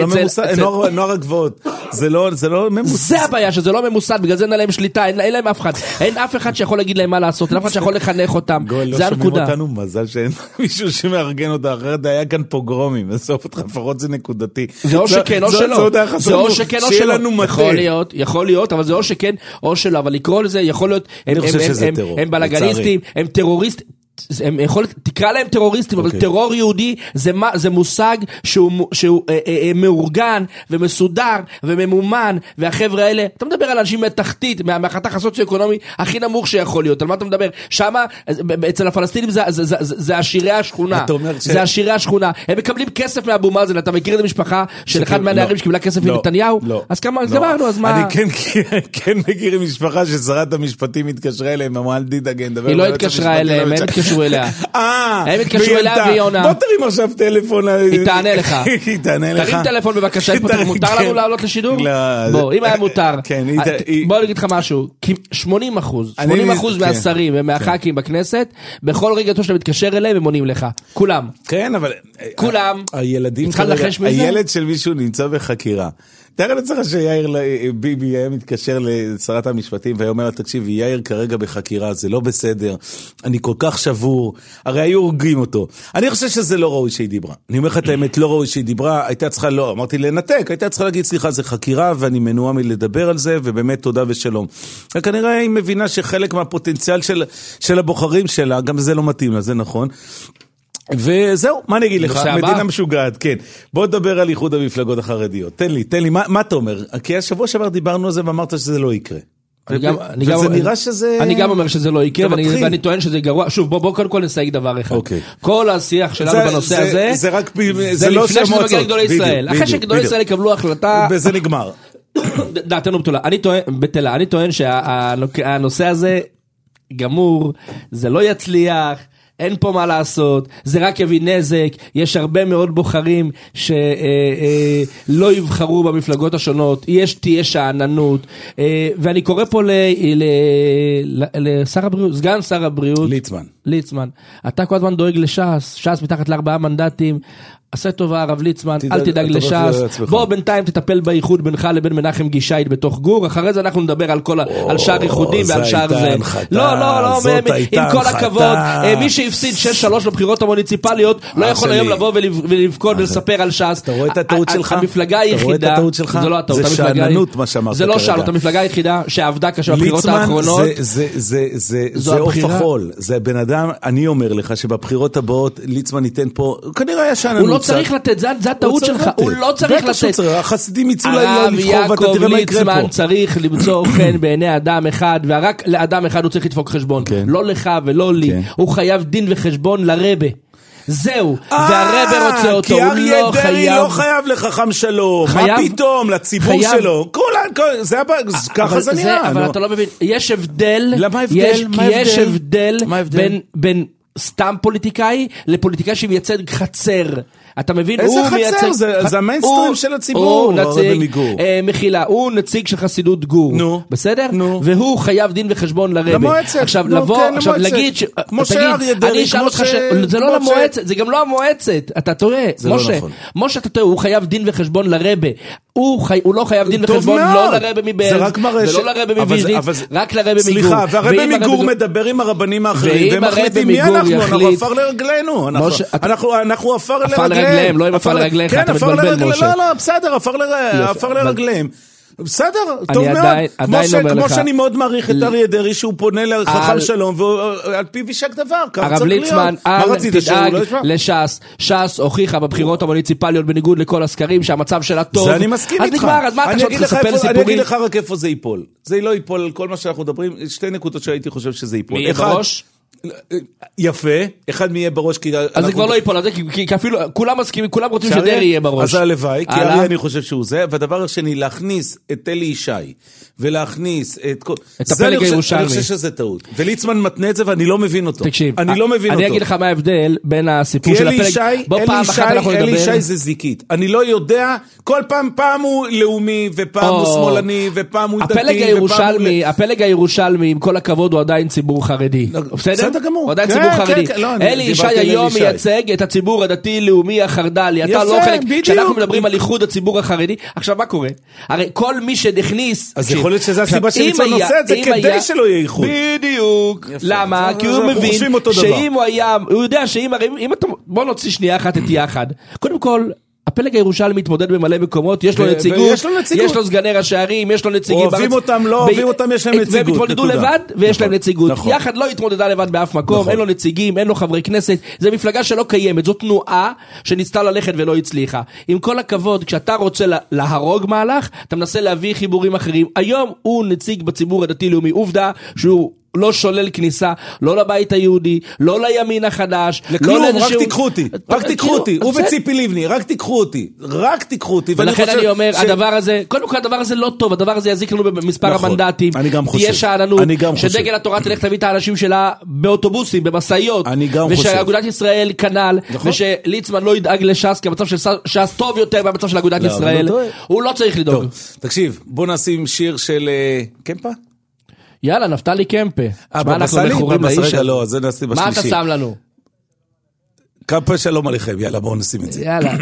נוער הגבעות, זה לא ממוסד. זה הבעיה, שזה לא ממוסד, בגלל זה אין להם שליטה, אין להם אף אחד. אין אף אחד שיכול להגיד להם מה לעשות, אין אף אחד שיכול לחנך אותם. זה הנקודה. מזל שאין מישהו שמארגן אותה, אחרת היה כאן פוגרומים, בסוף לפחות זה נקודתי. זה או שכן או שלא, זה או שכן או שלא, יכול להיות, יכול להיות, אבל זה או שכן או שלא, אבל לקרוא לזה יכול להיות, הם בלגניסטים, הם טרוריסטים, הם יכול, תקרא להם טרוריסטים, אבל טרור יהודי זה מושג שהוא מאורגן ומסודר וממומן, והחבר'ה האלה, אתה מדבר על אנשים מתחתית, מהחתך הסוציו-אקונומי הכי נמוך שיכול להיות, על מה אתה מדבר? שמה, אצל הפלסטינים זה עשירי השכונה, זה עשירי השכונה, הם מקבלים כסף מאבו מאזן, אתה מכיר את המשפחה של אחד מהנערים שקיבלה כסף מנתניהו? אז כמה גמרנו, אז מה? אני כן מכיר עם משפחה ששרת המשפטים התקשרה אליהם, אמרה אל תדאגן, היא לא התקשרה אליהם, הם התקשרו אליה. הם התקשרו אליה והיא עונה. בוא תרים עכשיו טלפון. היא תענה לך. היא תענה לך. תרים טלפון בבקשה. מותר לנו לעלות לשידור? בוא, אם היה מותר. בוא נגיד לך משהו. שמונים אחוז. שמונים אחוז מהשרים ומהח"כים בכנסת, בכל רגע שאתה מתקשר אליהם הם עונים לך. כולם. כן, אבל... כולם. הילדים... הילד של מישהו נמצא בחקירה. תראה לצלחה שיאיר ביבי היה מתקשר לשרת המשפטים והיה אומר, תקשיב, יאיר כרגע בחקירה, זה לא בסדר, אני כל כך שבור, הרי היו הורגים אותו. אני חושב שזה לא ראוי שהיא דיברה. אני אומר לך את האמת, לא ראוי שהיא דיברה, הייתה צריכה, לא, אמרתי לנתק, הייתה צריכה להגיד, סליחה, זה חקירה, ואני מנוע מלדבר על זה, ובאמת תודה ושלום. וכנראה היא מבינה שחלק מהפוטנציאל של, של הבוחרים שלה, גם זה לא מתאים לה, זה נכון. וזהו, מה אני אגיד לך? מדינה משוגעת, כן. בוא נדבר על איחוד המפלגות החרדיות. תן לי, תן לי, מה, מה אתה אומר? כי השבוע שעבר דיברנו על זה ואמרת שזה לא יקרה. וזה נראה שזה... אני גם אומר שזה לא יקרה, ואני טוען שזה גרוע. שוב, בוא קודם כל נסייג דבר אחד. כל השיח שלנו בנושא הזה, זה רק... זה לפני שזה מגיע לגדולי ישראל. אחרי שגדולי ישראל יקבלו החלטה... וזה נגמר. דעתנו בטלה. בטלה. אני טוען שהנושא הזה גמור, זה לא יצליח, אין פה מה לעשות, זה רק יביא נזק, יש הרבה מאוד בוחרים שלא יבחרו במפלגות השונות, יש תהיה שעננות, ואני קורא פה לשר הבריאות, סגן שר הבריאות, ליצמן. ליצמן, אתה כל הזמן דואג לש"ס, ש"ס מתחת לארבעה מנדטים, עשה טובה הרב ליצמן, אל תדאג לש"ס, בוא בינתיים תטפל באיחוד בינך לבין מנחם גישייט בתוך גור, אחרי זה אנחנו נדבר על כל, על שער איחודים ועל שער זה. לא, לא, לא, עם כל הכבוד, מי שהפסיד שש שלוש בבחירות המוניציפליות, לא יכול היום לבוא ולבכות ולספר על ש"ס. אתה רואה את הטעות שלך? המפלגה היחידה, זה לא הטעות, זה שעננות מה שאמרת. זה לא שענות, המפלגה היחידה שעבדה קשה בבחירות האחרונות. זה אוף החול, זה בן אדם, אני אומר לך שבבחירות הבאות ליצמן ייתן פה, כנראה היה שעננות. הוא לא צריך לתת, זה הטעות שלך, הוא לא צריך לתת. החסידים יצאו לא לבחור, ואתה תראה מה יקרה פה. ליצמן צריך למצוא חן בעיני אדם אחד, ורק לאדם אחד הוא צריך לדפוק חשבון. לא לך ולא לי. הוא חייב דין וחשבון לרבה. זהו, והרבה רוצה אותו, הוא לא חייב. כי אריה דרעי לא חייב לחכם שלו, מה פתאום, לציבור שלו, ככה זה נראה. אבל אתה לא מבין, יש הבדל, יש הבדל בין סתם פוליטיקאי לפוליטיקאי שמייצג חצר. אתה מבין? איזה הוא חצר? מייצג... זה, זה המיינסטרים הוא, של הציבור, הוא נציג, מגור. אה, מחילה, הוא נציג של חסידות גור. נו. בסדר? נו. והוא חייב דין וחשבון לרבי. למועצת. עכשיו, נו, לבוא, כן, עכשיו, למועצת. להגיד... ש... כמו שאריה דרעי, אני אשאל אותך ש... ש... זה לא למועצת, זה גם לא המועצת. אתה טועה. זה לא משה, נכון. משה, אתה טועה, הוא חייב דין וחשבון לרבי. הוא, חי... הוא לא חייב דין וחשבון לא לרבי מבאר, ולא לרבי מוויז'ניץ, רק לרבי מגור. סליחה, והרבי מגור מדבר עם הרבנים האחרים, והם מחליטים מי אנחנו, אנחנו עפר לרגלינו, אנחנו עפר לרגליהם, לא עם עפר לרגליך, אתה מתבלבל משה. לא, לא, בסדר, עפר לרגליהם. בסדר, טוב מאוד, כמו שאני מאוד מעריך את אריה דרעי שהוא פונה לחכם שלום ועל פיו יישק דבר, הרב ליצמן, אל תדאג לש"ס, ש"ס הוכיחה בבחירות המוניציפליות בניגוד לכל הסקרים שהמצב שלה טוב. זה אני מסכים איתך. אז נגמר, אז מה אתה צריך לספר סיפורים? אני אגיד לך רק איפה זה ייפול. זה לא ייפול על כל מה שאנחנו מדברים, שתי נקודות שהייתי חושב שזה ייפול. מי יהיה בראש? יפה, אחד מי יהיה בראש, אז זה כבר לא ייפול, כי אפילו כולם מסכימים, כולם רוצים שדרעי יהיה בראש. אז הלוואי, כי אריה אני חושב שהוא זה, והדבר השני, להכניס את אלי ישי, ולהכניס את הפלג הירושלמי. אני חושב שזה טעות. וליצמן מתנה את זה ואני לא מבין אותו. תקשיב, אני לא מבין אותו. אני אגיד לך מה ההבדל בין הסיפור של הפלג, בוא פעם אחת אנחנו נדבר. אלי ישי זה זיקית. אני לא יודע, כל פעם, פעם הוא לאומי, ופעם הוא שמאלני, ופעם הוא דתי, הפלג הירושלמי, עם כל הכבוד, הוא עדיין ציבור חרדי. בסדר גמור. הוא עדיין ציבור חרדי. אלי ישי היום מייצג את הציבור הדתי-לאומי החרד"לי. אתה לא חלק, כשאנחנו מדברים על איחוד הציבור החרדי, עכשיו מה קורה? הרי כל מי שנכניס... אז יכול להיות שזה הסיבה שליצמן עושה את זה, כדי שלא יהיה איחוד. בדיוק. למה? כי הוא מבין שאם הוא היה... הוא יודע שאם... בוא נוציא שנייה אחת את יחד. קודם כל... הפלג הירושלמי מתמודד במלא מקומות, יש לו נציגות, יש לו סגני ראשי ערים, יש לו נציגים. אוהבים אותם, לא אוהבים אותם, יש להם נציגות. והם התמודדו לבד, ויש להם נציגות. יחד לא התמודדה לבד באף מקום, אין לו נציגים, אין לו חברי כנסת, זה מפלגה שלא קיימת, זו תנועה שניסתה ללכת ולא הצליחה. עם כל הכבוד, כשאתה רוצה להרוג מהלך, אתה מנסה להביא חיבורים אחרים. היום הוא נציג בציבור הדתי-לאומי, עובדה שהוא לא שולל כניסה, לא לבית היהודי, לא לימין החדש, לכלום, רק תיקחו אותי, רק תיקחו אותי, הוא וציפי לבני, רק תיקחו אותי, רק תיקחו אותי. ולכן אני אומר, הדבר הזה, קודם כל הדבר הזה לא טוב, הדבר הזה יזיק לנו במספר המנדטים, תהיה שעננות, שדגל התורה תלך תביא את האנשים שלה באוטובוסים, במסעיות, ושאגודת ישראל כנל, ושליצמן לא ידאג לש"ס, כי המצב של ש"ס טוב יותר מהמצב של אגודת ישראל, הוא לא צריך לדאוג. תקשיב, בוא נשים שיר של קמפה. יאללה, נפתלי קמפה. מה אנחנו מכורים לאיש? לא, זה נשים בשלישי. מה אתה שם לנו? קמפה שלום עליכם, יאללה, בואו נשים את זה. יאללה.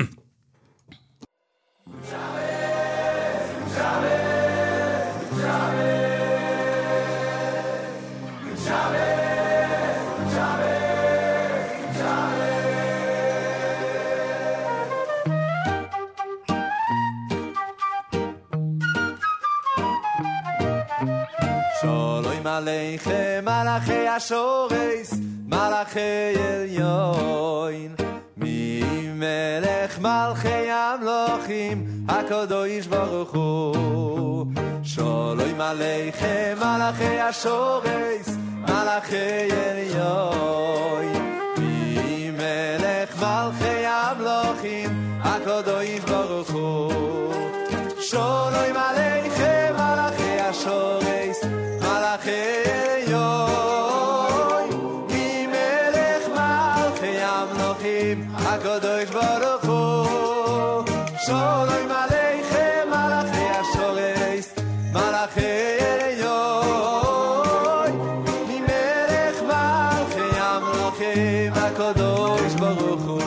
עליכם מלאכי השורס, מלאכי עליון, מי מלך מלכי המלוכים, הקדוש ברוך הוא. שלום עליכם מלאכי השורס, מלאכי עליון, מי מלך מלכי המלוכים, הקדוש ברוך הוא. שלום עליכם מלאכי השורס, מלאכי עליון, מי מלך מלכי המלוכים, הקדוש ברוך הוא. שלום עליכם מלאכי השורס, מלאכי עליון, מי מלך מלכי המלוכים, הקדוש ברוך הוא.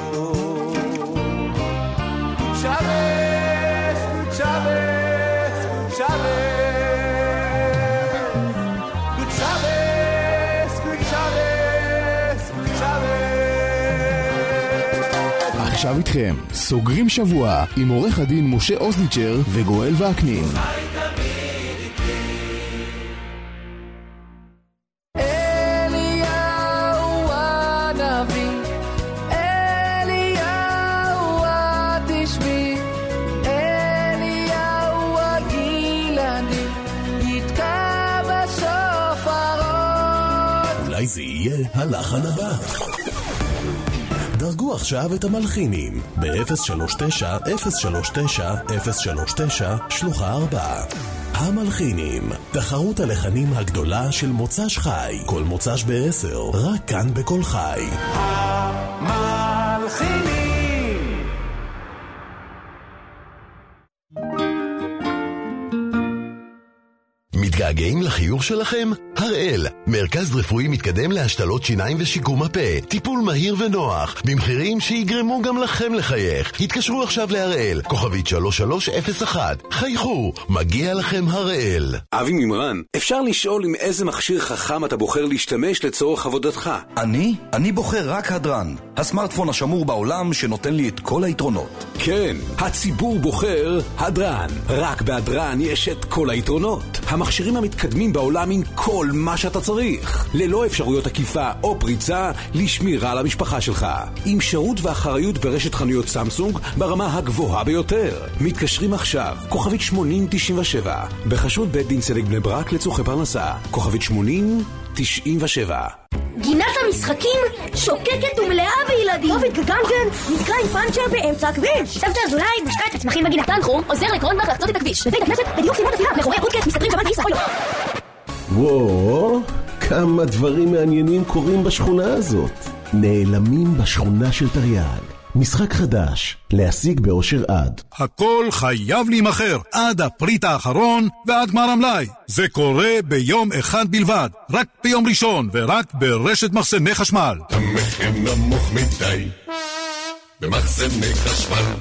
שבס, שבס, שבס, עכשיו איתכם, סוגרים שבוע עם עורך הדין משה אוזניצ'ר וגואל ואקנין. אליהו הנביא, אליהו התשבי, אליהו הגילני, יתקע בשופרות. אולי זה יהיה הלחן הבא. דרגו עכשיו את המלחינים ב-אפס שלוש תשע אפס שלוש תשע אפס שלוש תשע שלוחה ארבע. המלחינים, תחרות הלחנים הגדולה של מוצ"ש חי, כל מוצ"ש בעשר, רק כאן בכל חי. המלחינים מתגעגעים לחיוך שלכם? הראל, מרכז רפואי מתקדם להשתלות שיניים ושיקום הפה. טיפול מהיר ונוח, במחירים שיגרמו גם לכם לחייך. התקשרו עכשיו להראל, כוכבית שלוש שלוש אפס אחת. חייכו, מגיע לכם הראל. אבי ממרן, אפשר לשאול עם איזה מכשיר חכם אתה בוחר להשתמש לצורך עבודתך? אני? אני בוחר רק הדרן, הסמארטפון השמור בעולם שנותן לי את כל היתרונות. כן, הציבור בוחר הדרן. רק בהדרן יש את כל היתרונות. המכשירים המתקדמים בעולם עם כל מה שאתה צריך. ללא אפשרויות עקיפה או פריצה לשמירה על המשפחה שלך. עם שירות ואחריות ברשת חנויות סמסונג ברמה הגבוהה ביותר. מתקשרים עכשיו, כוכבית שמונים תשעים ושבע. בחשוד בית דין צדק בני ברק לצורכי פרנסה. כוכבית שמונים תשעים ושבע. גינת המשחקים שוקקת ומלאה בילדים. דוד גגנג'ן נתקע עם פאנצ'ר באמצע הכביש. סבתא אזולאי משקה את הצמחים בגינת. תנחום עוזר לקרונבך לחצות את הכביש. בבית הכנסת בדיוק סימן תפילה מאחורי הפודקאסט מסתתרים שבת ויסה. וואו, כמה דברים מעניינים קורים בשכונה הזאת. נעלמים בשכונה של תרי"ג. משחק חדש, להשיג באושר עד. הכל חייב להימחר עד הפריט האחרון ועד גמר המלאי. זה קורה ביום אחד בלבד, רק ביום ראשון ורק ברשת מחסני חשמל. המחיר נמוך מדי במחסני חשמל.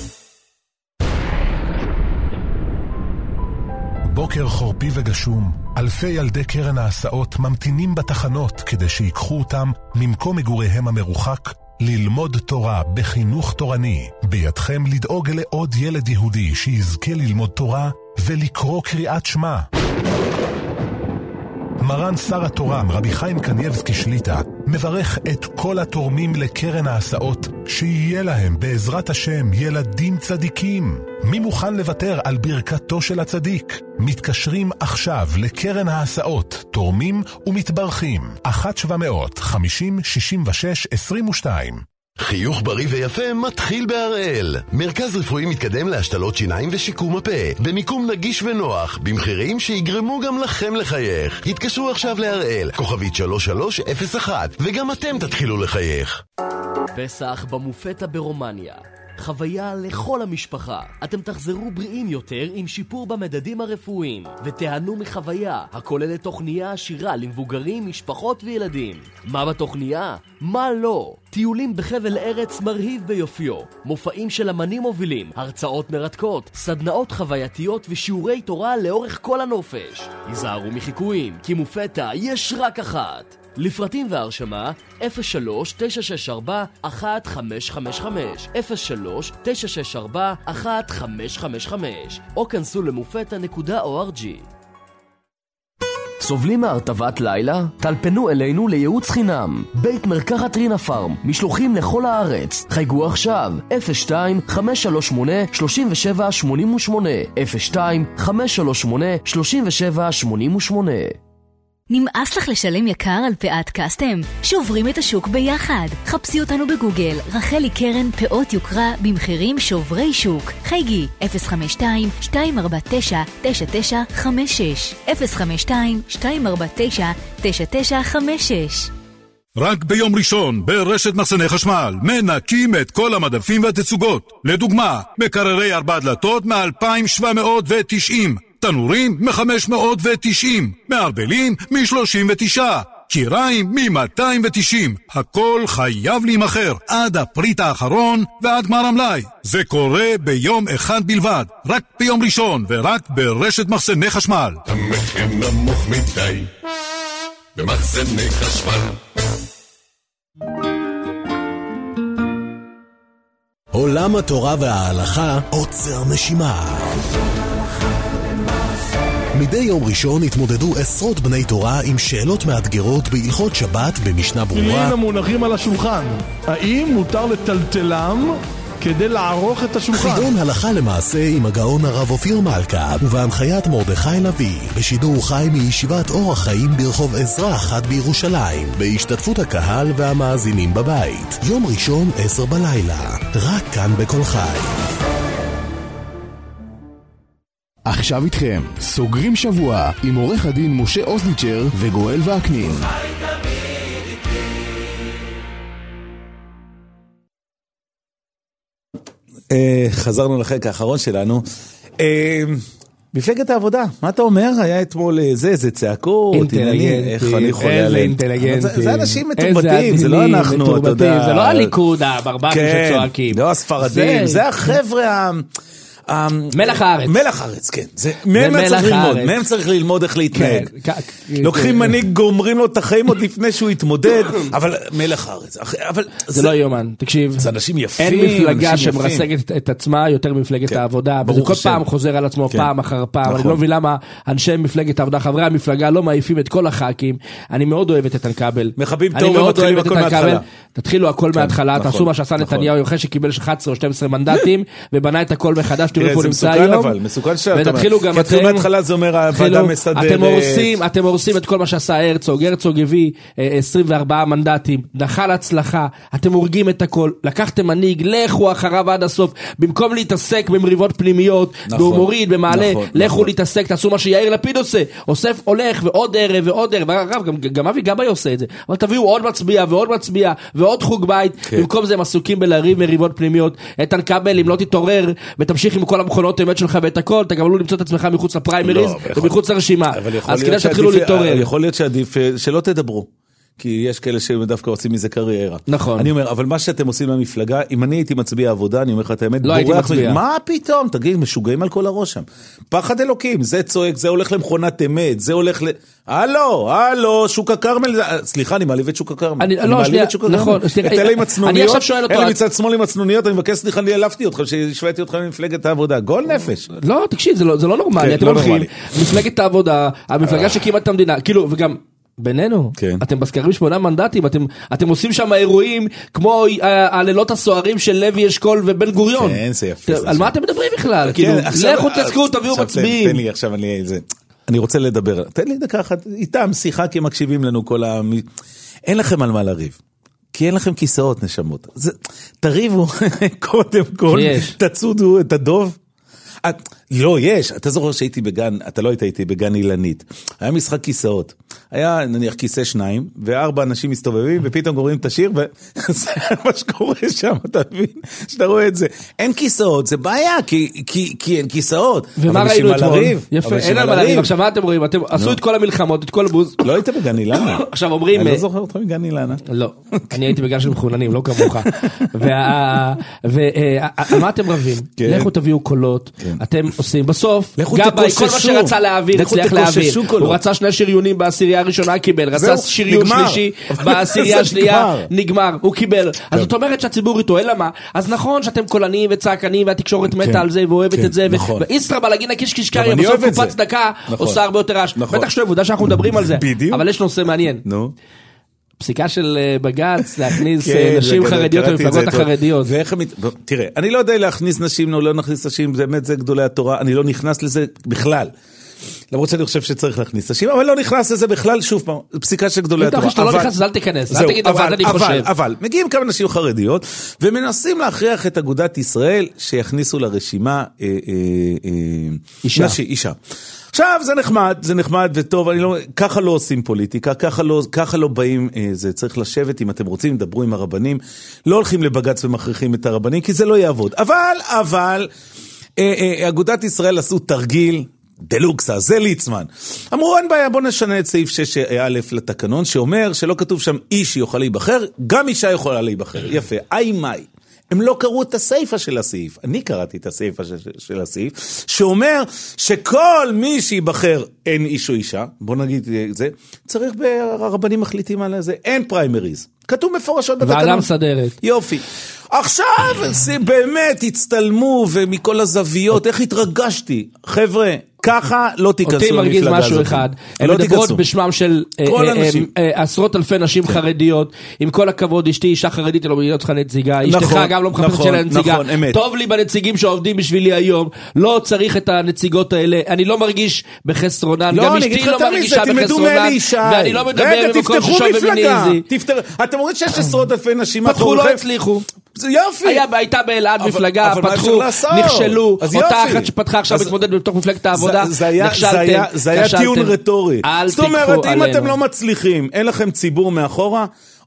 בוקר חורפי וגשום, אלפי ילדי קרן ההסעות ממתינים בתחנות כדי שיקחו אותם ממקום מגוריהם המרוחק ללמוד תורה בחינוך תורני. בידכם לדאוג לעוד ילד יהודי שיזכה ללמוד תורה ולקרוא קריאת שמע. מרן שר התורם רבי חיים קניבסקי שליטה מברך את כל התורמים לקרן ההסעות שיהיה להם בעזרת השם ילדים צדיקים. מי מוכן לוותר על ברכתו של הצדיק? מתקשרים עכשיו לקרן ההסעות, תורמים ומתברכים. אחת שבע מאות חמישים שישים ושש עשרים ושתיים. חיוך בריא ויפה מתחיל בהראל. מרכז רפואי מתקדם להשתלות שיניים ושיקום הפה. במיקום נגיש ונוח, במחירים שיגרמו גם לכם לחייך. התקשרו עכשיו להראל, כוכבית שלוש שלוש אפס אחת, וגם אתם תתחילו לחייך. פסח במופתה ברומניה. חוויה לכל המשפחה. אתם תחזרו בריאים יותר עם שיפור במדדים הרפואיים ותיהנו מחוויה הכוללת תוכניה עשירה למבוגרים, משפחות וילדים. מה בתוכניה? מה לא? טיולים בחבל ארץ מרהיב ביופיו, מופעים של אמנים מובילים, הרצאות מרתקות, סדנאות חווייתיות ושיעורי תורה לאורך כל הנופש. היזהרו מחיקויים, כי מופתה יש רק אחת. לפרטים והרשמה אפס שלוש תשע שש ארבע אחת חמש חמש חמש אפס שלוש תשע שש ארבע אחת חמש חמש חמש או כנסו למופתה נקודה או אר ג'י. סובלים מהרטבת לילה? טלפנו אלינו לייעוץ חינם. בית מרקחת רינה פארם, משלוחים לכל הארץ. חייגו עכשיו אפס שתיים חמש שלוש שמונה שלוש שבע שמונה שמונה אפס שתיים חמש שלוש שמונה שלוש שבע שמונה שמונה. נמאס לך לשלם יקר על פאת קסטם? שוברים את השוק ביחד. חפשי אותנו בגוגל, רחלי קרן פאות יוקרה במחירים שוברי שוק. חייגי אפס חמש שתיים שתיים ארבע תשע תשע תשע חמש שש אפס חמש שתיים שתיים ארבע תשע תשע תשע חמש שש. רק ביום ראשון ברשת מחסני חשמל מנקים את כל המדפים והתצוגות. לדוגמה, מקררי ארבע דלתות מ-אלפיים שבע מאות ותשעים, תנורים מ-חמש מאות ותשעים, מערבלים מ-שלושים ותשע, קיריים מ-מאתיים ותשעים. הכל חייב להימחר עד הפריט האחרון ועד גמר המלאי. זה קורה ביום אחד בלבד, רק ביום ראשון ורק ברשת מחסני חשמל. המחיר נמוך מדי במחסני חשמל. עולם התורה וההלכה עוצר נשימה. מדי יום ראשון התמודדו עשרות בני תורה עם שאלות מאתגרות בהלכות שבת במשנה ברורה. כלים המונחים על השולחן, האם מותר לטלטלם כדי לערוך את השולחן? חידון הלכה למעשה עם הגאון הרב אופיר מלכה ובהנחיית מרדכי לוי, בשידור חי מישיבת אור החיים ברחוב עזרא אחת בירושלים, בהשתתפות הקהל והמאזינים בבית. יום ראשון עשר בלילה, רק כאן בכל חי. עכשיו איתכם, סוגרים שבוע עם עורך הדין משה אוזניצ'ר וגואל וקנין. חזרנו לחלק האחרון שלנו. מפלגת העבודה, מה אתה אומר? היה אתמול זה, זה צעקות, אינטליגנטי, איך אני יכול איזה עליהם. אינטליגנטי. זה אנשים מתורבתים, זה לא אנחנו, אתה יודע. זה לא הליכוד, הברברים שצועקים. לא הספרדים, זה החבר'ה... מלח הארץ. מלח הארץ, כן. מהם צריך ללמוד, מהם צריך ללמוד איך להתנהג. לוקחים מנהיג, גומרים לו את החיים עוד לפני שהוא יתמודד, אבל מלח הארץ. זה לא יומן, תקשיב. זה אנשים יפים. אין מפלגה שמרסקת את עצמה יותר ממפלגת העבודה, וזה כל פעם חוזר על עצמו פעם אחר פעם. אני לא מבין למה אנשי מפלגת העבודה, חברי המפלגה, לא מעיפים את כל הח"כים. אני מאוד אוהב את איתן כבל. מחבים טוב ומתחילים הכל מההתחלה. תתחילו הכל מההתחלה, תעשו מה שעשה נתניהו, אחרי שקיבל אחת עשרה או שתים עשרה מנדטים, ובנה את הכל מחדש, תראו איפה נמצא היום. מסוכן שאתה ותתחילו גם אתם, כי מההתחלה זה אומר הוועדה מסדרת. אתם הורסים, אתם הורסים את כל מה שעשה הרצוג, הרצוג הביא עשרים וארבעה מנדטים, נחל הצלחה, אתם הורגים את הכל, לקחתם מנהיג, לכו אחריו עד הסוף, במקום להתעסק במריבות פנימיות, והוא מוריד, במעלה, לכו להתעסק, תעשו מה שיאיר לפיד עושה, אוסף הולך ועוד ערב ועוד ערב, גם אבי גבאי עושה את זה, אבל תביאו עוד מצביע ועוד מצביע ועוד חוג בית, במקום זה הם עסוקים בלריב מריבות פנימיות. איתן כבל, אם לא תתעורר ותמשיך עם כל המכונות אמת שלך ואת הכל, אתה גם לא למצוא את עצמך מחוץ לפריימריז ומחוץ לרשימה. אז כדי שתתחילו להתעורר. יכול להיות שעדיף שלא תדברו, כי יש כאלה שדווקא עושים מזה קריירה. נכון. אני אומר, אבל מה שאתם עושים במפלגה, אם אני הייתי מצביע עבודה, אני אומר לך את האמת, לא הייתי מצביע. מה פתאום? תגיד, משוגעים על כל הראש שם. פחד אלוקים, זה צועק, זה הולך למכונת אמת, זה הולך ל... הלו, הלו, שוק הכרמל, סליחה, אני מעליב את שוק הכרמל. אני מעליב את שוק הכרמל. את אלה עם הצנוניות, אלה מצד שמאל עם הצנוניות, אני מבקש סליחה, אני העלבתי אותך, שהשוויתי אותך ממפלגת העבודה. גול נפש. לא, תקשיב, זה לא נורמלי. אתם הולכים, מפלגת העבודה, המפלגה שכמעט המדינה, כאילו, וגם בינינו, אתם בסקרים שמונה מנדטים, אתם עושים שם אירועים כמו הלילות הסוערים של לוי אשכול ובן גוריון. כן, זה יפה. על מה אתם מדברים בכלל? לכו תעסקו, תביאו מצביעים. תן לי, עכשיו אני איזה... אני רוצה לדבר, תן לי דקה אחת, איתם שיחה כי הם מקשיבים לנו כל ה... אין לכם על מה לריב, כי אין לכם כיסאות נשמות. זה, תריבו קודם כל, תצודו את הדוב. את, לא, יש, אתה זוכר שהייתי בגן, אתה לא היית איתי בגן אילנית, היה משחק כיסאות, היה נניח כיסא שניים, וארבע אנשים מסתובבים, ופתאום גוראים את השיר, וזה מה שקורה שם, אתה מבין? שאתה רואה את זה. אין כיסאות, זה בעיה, כי, כי, כי אין כיסאות. ומה ראינו אתמול? יפה, אין על מה לריב. עכשיו מה אתם רואים? אתם עשו את כל המלחמות, את כל הבוז. לא היית בגן אילנה. עכשיו אומרים... אני לא זוכר אותך מגן אילנה. לא, אני הייתי בגן של מחוננים, לא כמוך. ומה אתם רבים? לכו תביאו קולות, אתם עושים בסוף, גבאי, כל מה שרצה להעביר, הצליח להעביר. הוא רצה שני שריונים בעשירייה הראשונה, קיבל. רצה שריון שלישי, בעשירייה השנייה, נגמר, הוא קיבל. אז זאת אומרת שהציבור איתו, אלא מה? אז נכון שאתם קולניים וצעקנים, והתקשורת מתה על זה, ואוהבת את זה, ואיסטרה בלגינה קיש קיש קריה, בסוף קופת דקה, עושה הרבה יותר רעש. בטח שאתה עבודה שאנחנו מדברים על זה. אבל יש נושא מעניין. פסיקה של בג"ץ להכניס נשים חרדיות למפלגות החרדיות. תראה, אני לא יודע להכניס נשים או לא נכניס נשים, זה באמת זה גדולי התורה, אני לא נכנס לזה בכלל. למרות שאני חושב שצריך להכניס נשים, אבל לא נכנס לזה בכלל, שוב פעם, פסיקה של גדולי התורה. אתה לא נכנס, אז אל תיכנס, אל תגיד אבל אני חושב. אבל, מגיעים כמה נשים חרדיות, ומנסים להכריח את אגודת ישראל, שיכניסו לרשימה אישה. עכשיו זה נחמד, זה נחמד וטוב, אני לא, ככה לא עושים פוליטיקה, ככה לא, ככה לא באים, זה צריך לשבת, אם אתם רוצים, דברו עם הרבנים, לא הולכים לבג"ץ ומכריחים את הרבנים, כי זה לא יעבוד. אבל, אבל, אה, אה, אגודת ישראל עשו תרגיל, דלוקסה, זה ליצמן. אמרו, אין בעיה, בוא נשנה את סעיף שש א' לתקנון, שאומר שלא כתוב שם איש יוכל להיבחר, גם אישה יכולה להיבחר. יפה, איי מאי. הם לא קראו את הסעיפה של הסעיף, אני קראתי את הסעיפה של, של הסעיף, שאומר שכל מי שיבחר אין איש או אישה, בוא נגיד זה, צריך ברבנים מחליטים על זה, אין פריימריז, כתוב מפורשות בתקנון. ועדה מסדרת. יופי. עכשיו, זה באמת הצטלמו ומכל הזוויות, איך התרגשתי, חבר'ה, ככה לא תיכנסו למפלגה הזאת. אותי מרגיז משהו אחד, הם מדברות בשמם של עשרות אלפי נשים חרדיות, עם כל הכבוד, אשתי אישה חרדית, לא מגיעה אותך נציגה, אשתך גם לא מחפשת של הנציגה, טוב לי בנציגים שעובדים בשבילי היום, לא צריך את הנציגות האלה, אני לא מרגיש בחסרונן, גם אשתי לא מרגישה בחסרונן, ואני לא מדבר במקום ששוב ומיניזי. אתם אומרים שיש עשרות אלפי נשים פתחו, לא הצליחו. יופי. הייתה באלעד מפלגה, פתחו, נכשלו, אותה אחת שפתחה עכשיו מתמודד בתוך מפלגת העבודה, נכשלתם, זה היה טיעון רטורי. זאת אומרת, אם אתם לא מצליחים, אין לכם ציבור מאחורה,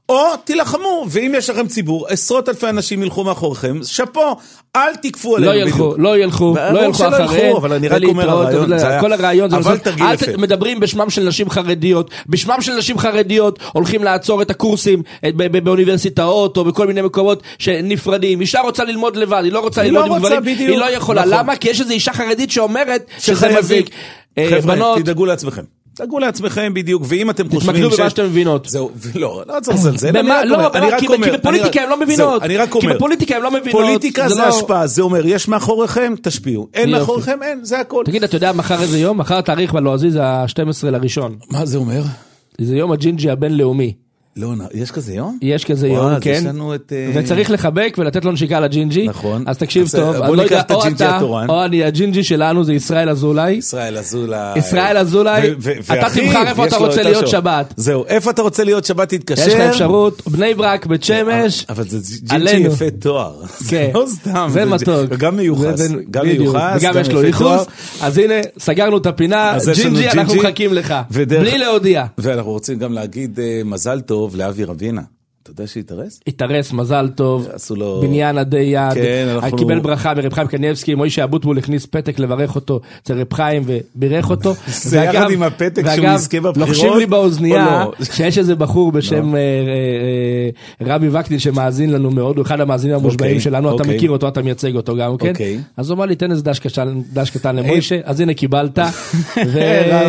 או תילחמו, ואם יש לכם ציבור, עשרות אלפי אנשים ילכו מאחוריכם, שפו, אל תקפו עליהם. לא ילכו, לא ילכו, לא ילכו אחריהם. אבל אני רק אומר הרעיון, כל הרעיון זה אבל תרגיל יפה. אל מדברים בשמם של נשים חרדיות, בשמם של נשים חרדיות הולכים לעצור את הקורסים באוניברסיטאות או בכל מיני מקומות שנפרדים. אישה רוצה ללמוד לבד, היא לא רוצה ללמוד עם גברים, היא לא יכולה. למה? כי יש איזו אישה חרדית שאומרת שזה מזיק. חבר'ה, תדאגו לעצמכם. תדאגו לעצמכם בדיוק, ואם אתם חושבים... תתמקדו במה שאתם מבינות. זהו, לא, לא צריך לזלזל. לא, כי בפוליטיקה הם לא מבינות. אני רק אומר. כי בפוליטיקה הם לא מבינות. פוליטיקה זה השפעה, זה אומר, יש מאחוריכם, תשפיעו. אין מאחוריכם, אין, זה הכל. תגיד, אתה יודע מחר איזה יום? מחר תאריך בלועזי זה ה-שנים עשר לראשון. מה זה אומר? זה יום הג'ינג'י הבינלאומי. לא, יש כזה יום? יש כזה יום, כן. וצריך לחבק ולתת לו נשיקה לג'ינג'י. נכון. אז תקשיב טוב. בוא ניקח את הג'ינג'י התורן. או אני, הג'ינג'י שלנו זה ישראל אזולאי. ישראל אזולאי. ישראל אזולאי. אתה תבחר איפה אתה רוצה להיות שבת. זהו, איפה אתה רוצה להיות שבת תתקשר. יש לך אפשרות, בני ברק, בית שמש. אבל זה ג'ינג'י יפה תואר. כן. לא סתם. זה מתוק. גם מיוחס. גם מיוחס. וגם יש לו ייחוס. אז הנה, סגרנו את הפינה. ג'ינג'י, אנחנו מחכים לך. בלי להודיע. ואנחנו רוצים גם להגיד מזל טוב לאבי רבינה. אתה יודע שהתארס? התארס, מזל טוב, לו... בניין עדי יד, כן, אנחנו... קיבל ברכה מרב חיים קניבסקי, מוישה אבוטבול הכניס פתק לברך אותו, אצל רב חיים ובירך אותו. זה ואגב, יחד עם הפתק שהוא נזכה בבחירות? לוחשים לי באוזנייה, לא? שיש איזה בחור בשם לא. אה, אה, רבי וקנין שמאזין לנו מאוד, הוא אחד המאזינים המושבעים okay, שלנו, okay. אתה מכיר אותו, אתה מייצג אותו גם, כן? Okay. אז הוא אמר לי, תן איזה דש קטן, דש קטן למוישה, אז הנה קיבלת. ו...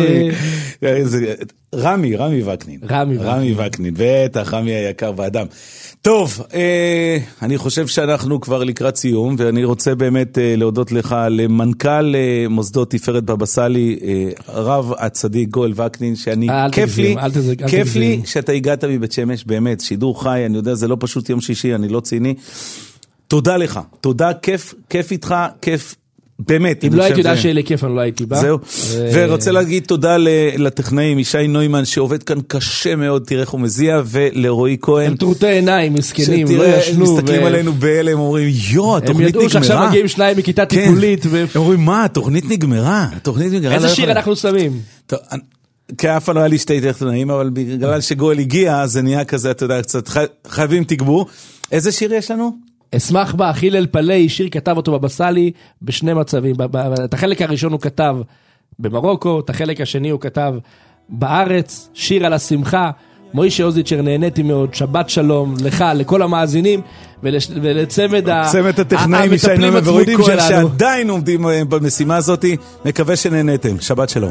רמי, רמי וקנין. רמי, רמי וקנין, בטח, רמי היקר באדם. טוב, אה, אני חושב שאנחנו כבר לקראת סיום, ואני רוצה באמת אה, להודות לך למנכ"ל אה, מוסדות תפארת בבא סאלי, אה, רב הצדיק גואל וקנין, שאני, כיף לי, כיף לי שאתה הגעת מבית שמש, באמת, שידור חי, אני יודע, זה לא פשוט יום שישי, אני לא ציני. תודה לך, תודה, כיף, כיף איתך, כיף. באמת. אם לא הייתי יודע שיהיה לי כיף, אני לא הייתי בא. זהו. ורוצה להגיד תודה לטכנאים, ישי נוימן, שעובד כאן קשה מאוד, תראה איך הוא מזיע, ולרועי כהן. הם טרוטי עיניים, מסכנים, לא ישנו. מסתכלים עלינו בהלם, אומרים, יו, התוכנית נגמרה. הם ידעו שעכשיו מגיעים שניים מכיתה טיפולית. הם אומרים, מה, התוכנית נגמרה? איזה שיר אנחנו שמים? כי אף פעם לא היה לי שתי טכנאים, אבל בגלל שגואל הגיע, זה נהיה כזה, אתה יודע, קצת חייבים תגבור. איזה שיר יש לנו? אשמח בה, חילל פלאי, שיר כתב אותו בבא סאלי בשני מצבים. את החלק הראשון הוא כתב במרוקו, את החלק השני הוא כתב בארץ, שיר על השמחה. מוישה אוזיצ'ר, נהניתי מאוד, שבת שלום לך, לכל המאזינים ולצמד הטכנאים ישי ורועי כהן שעדיין עומדים במשימה הזאת. מקווה שנהניתם, שבת שלום.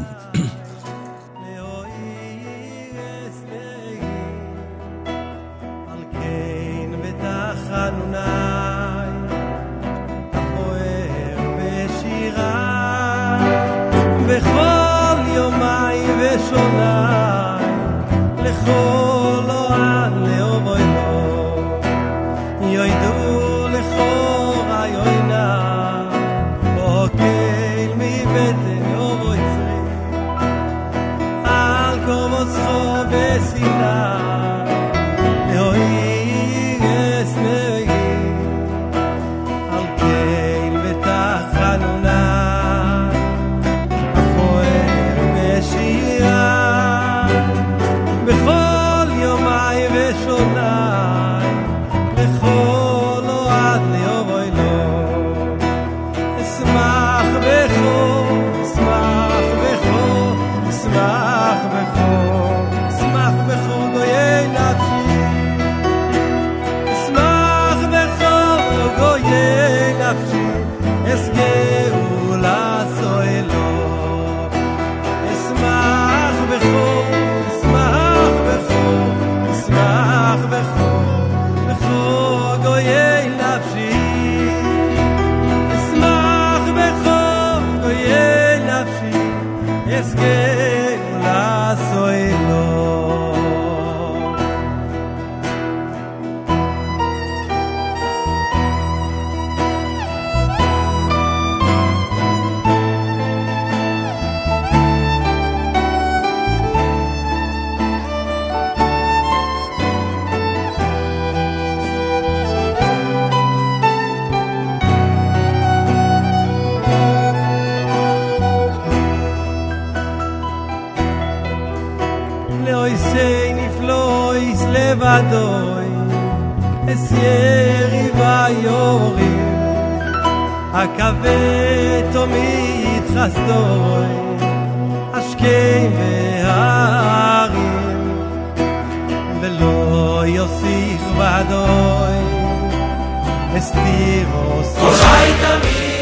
לבדו es יריבה יורים הכבד תמיד חסדוי השקי והרים ולא יוסיף ועדוי אסתירו כל חי תמיד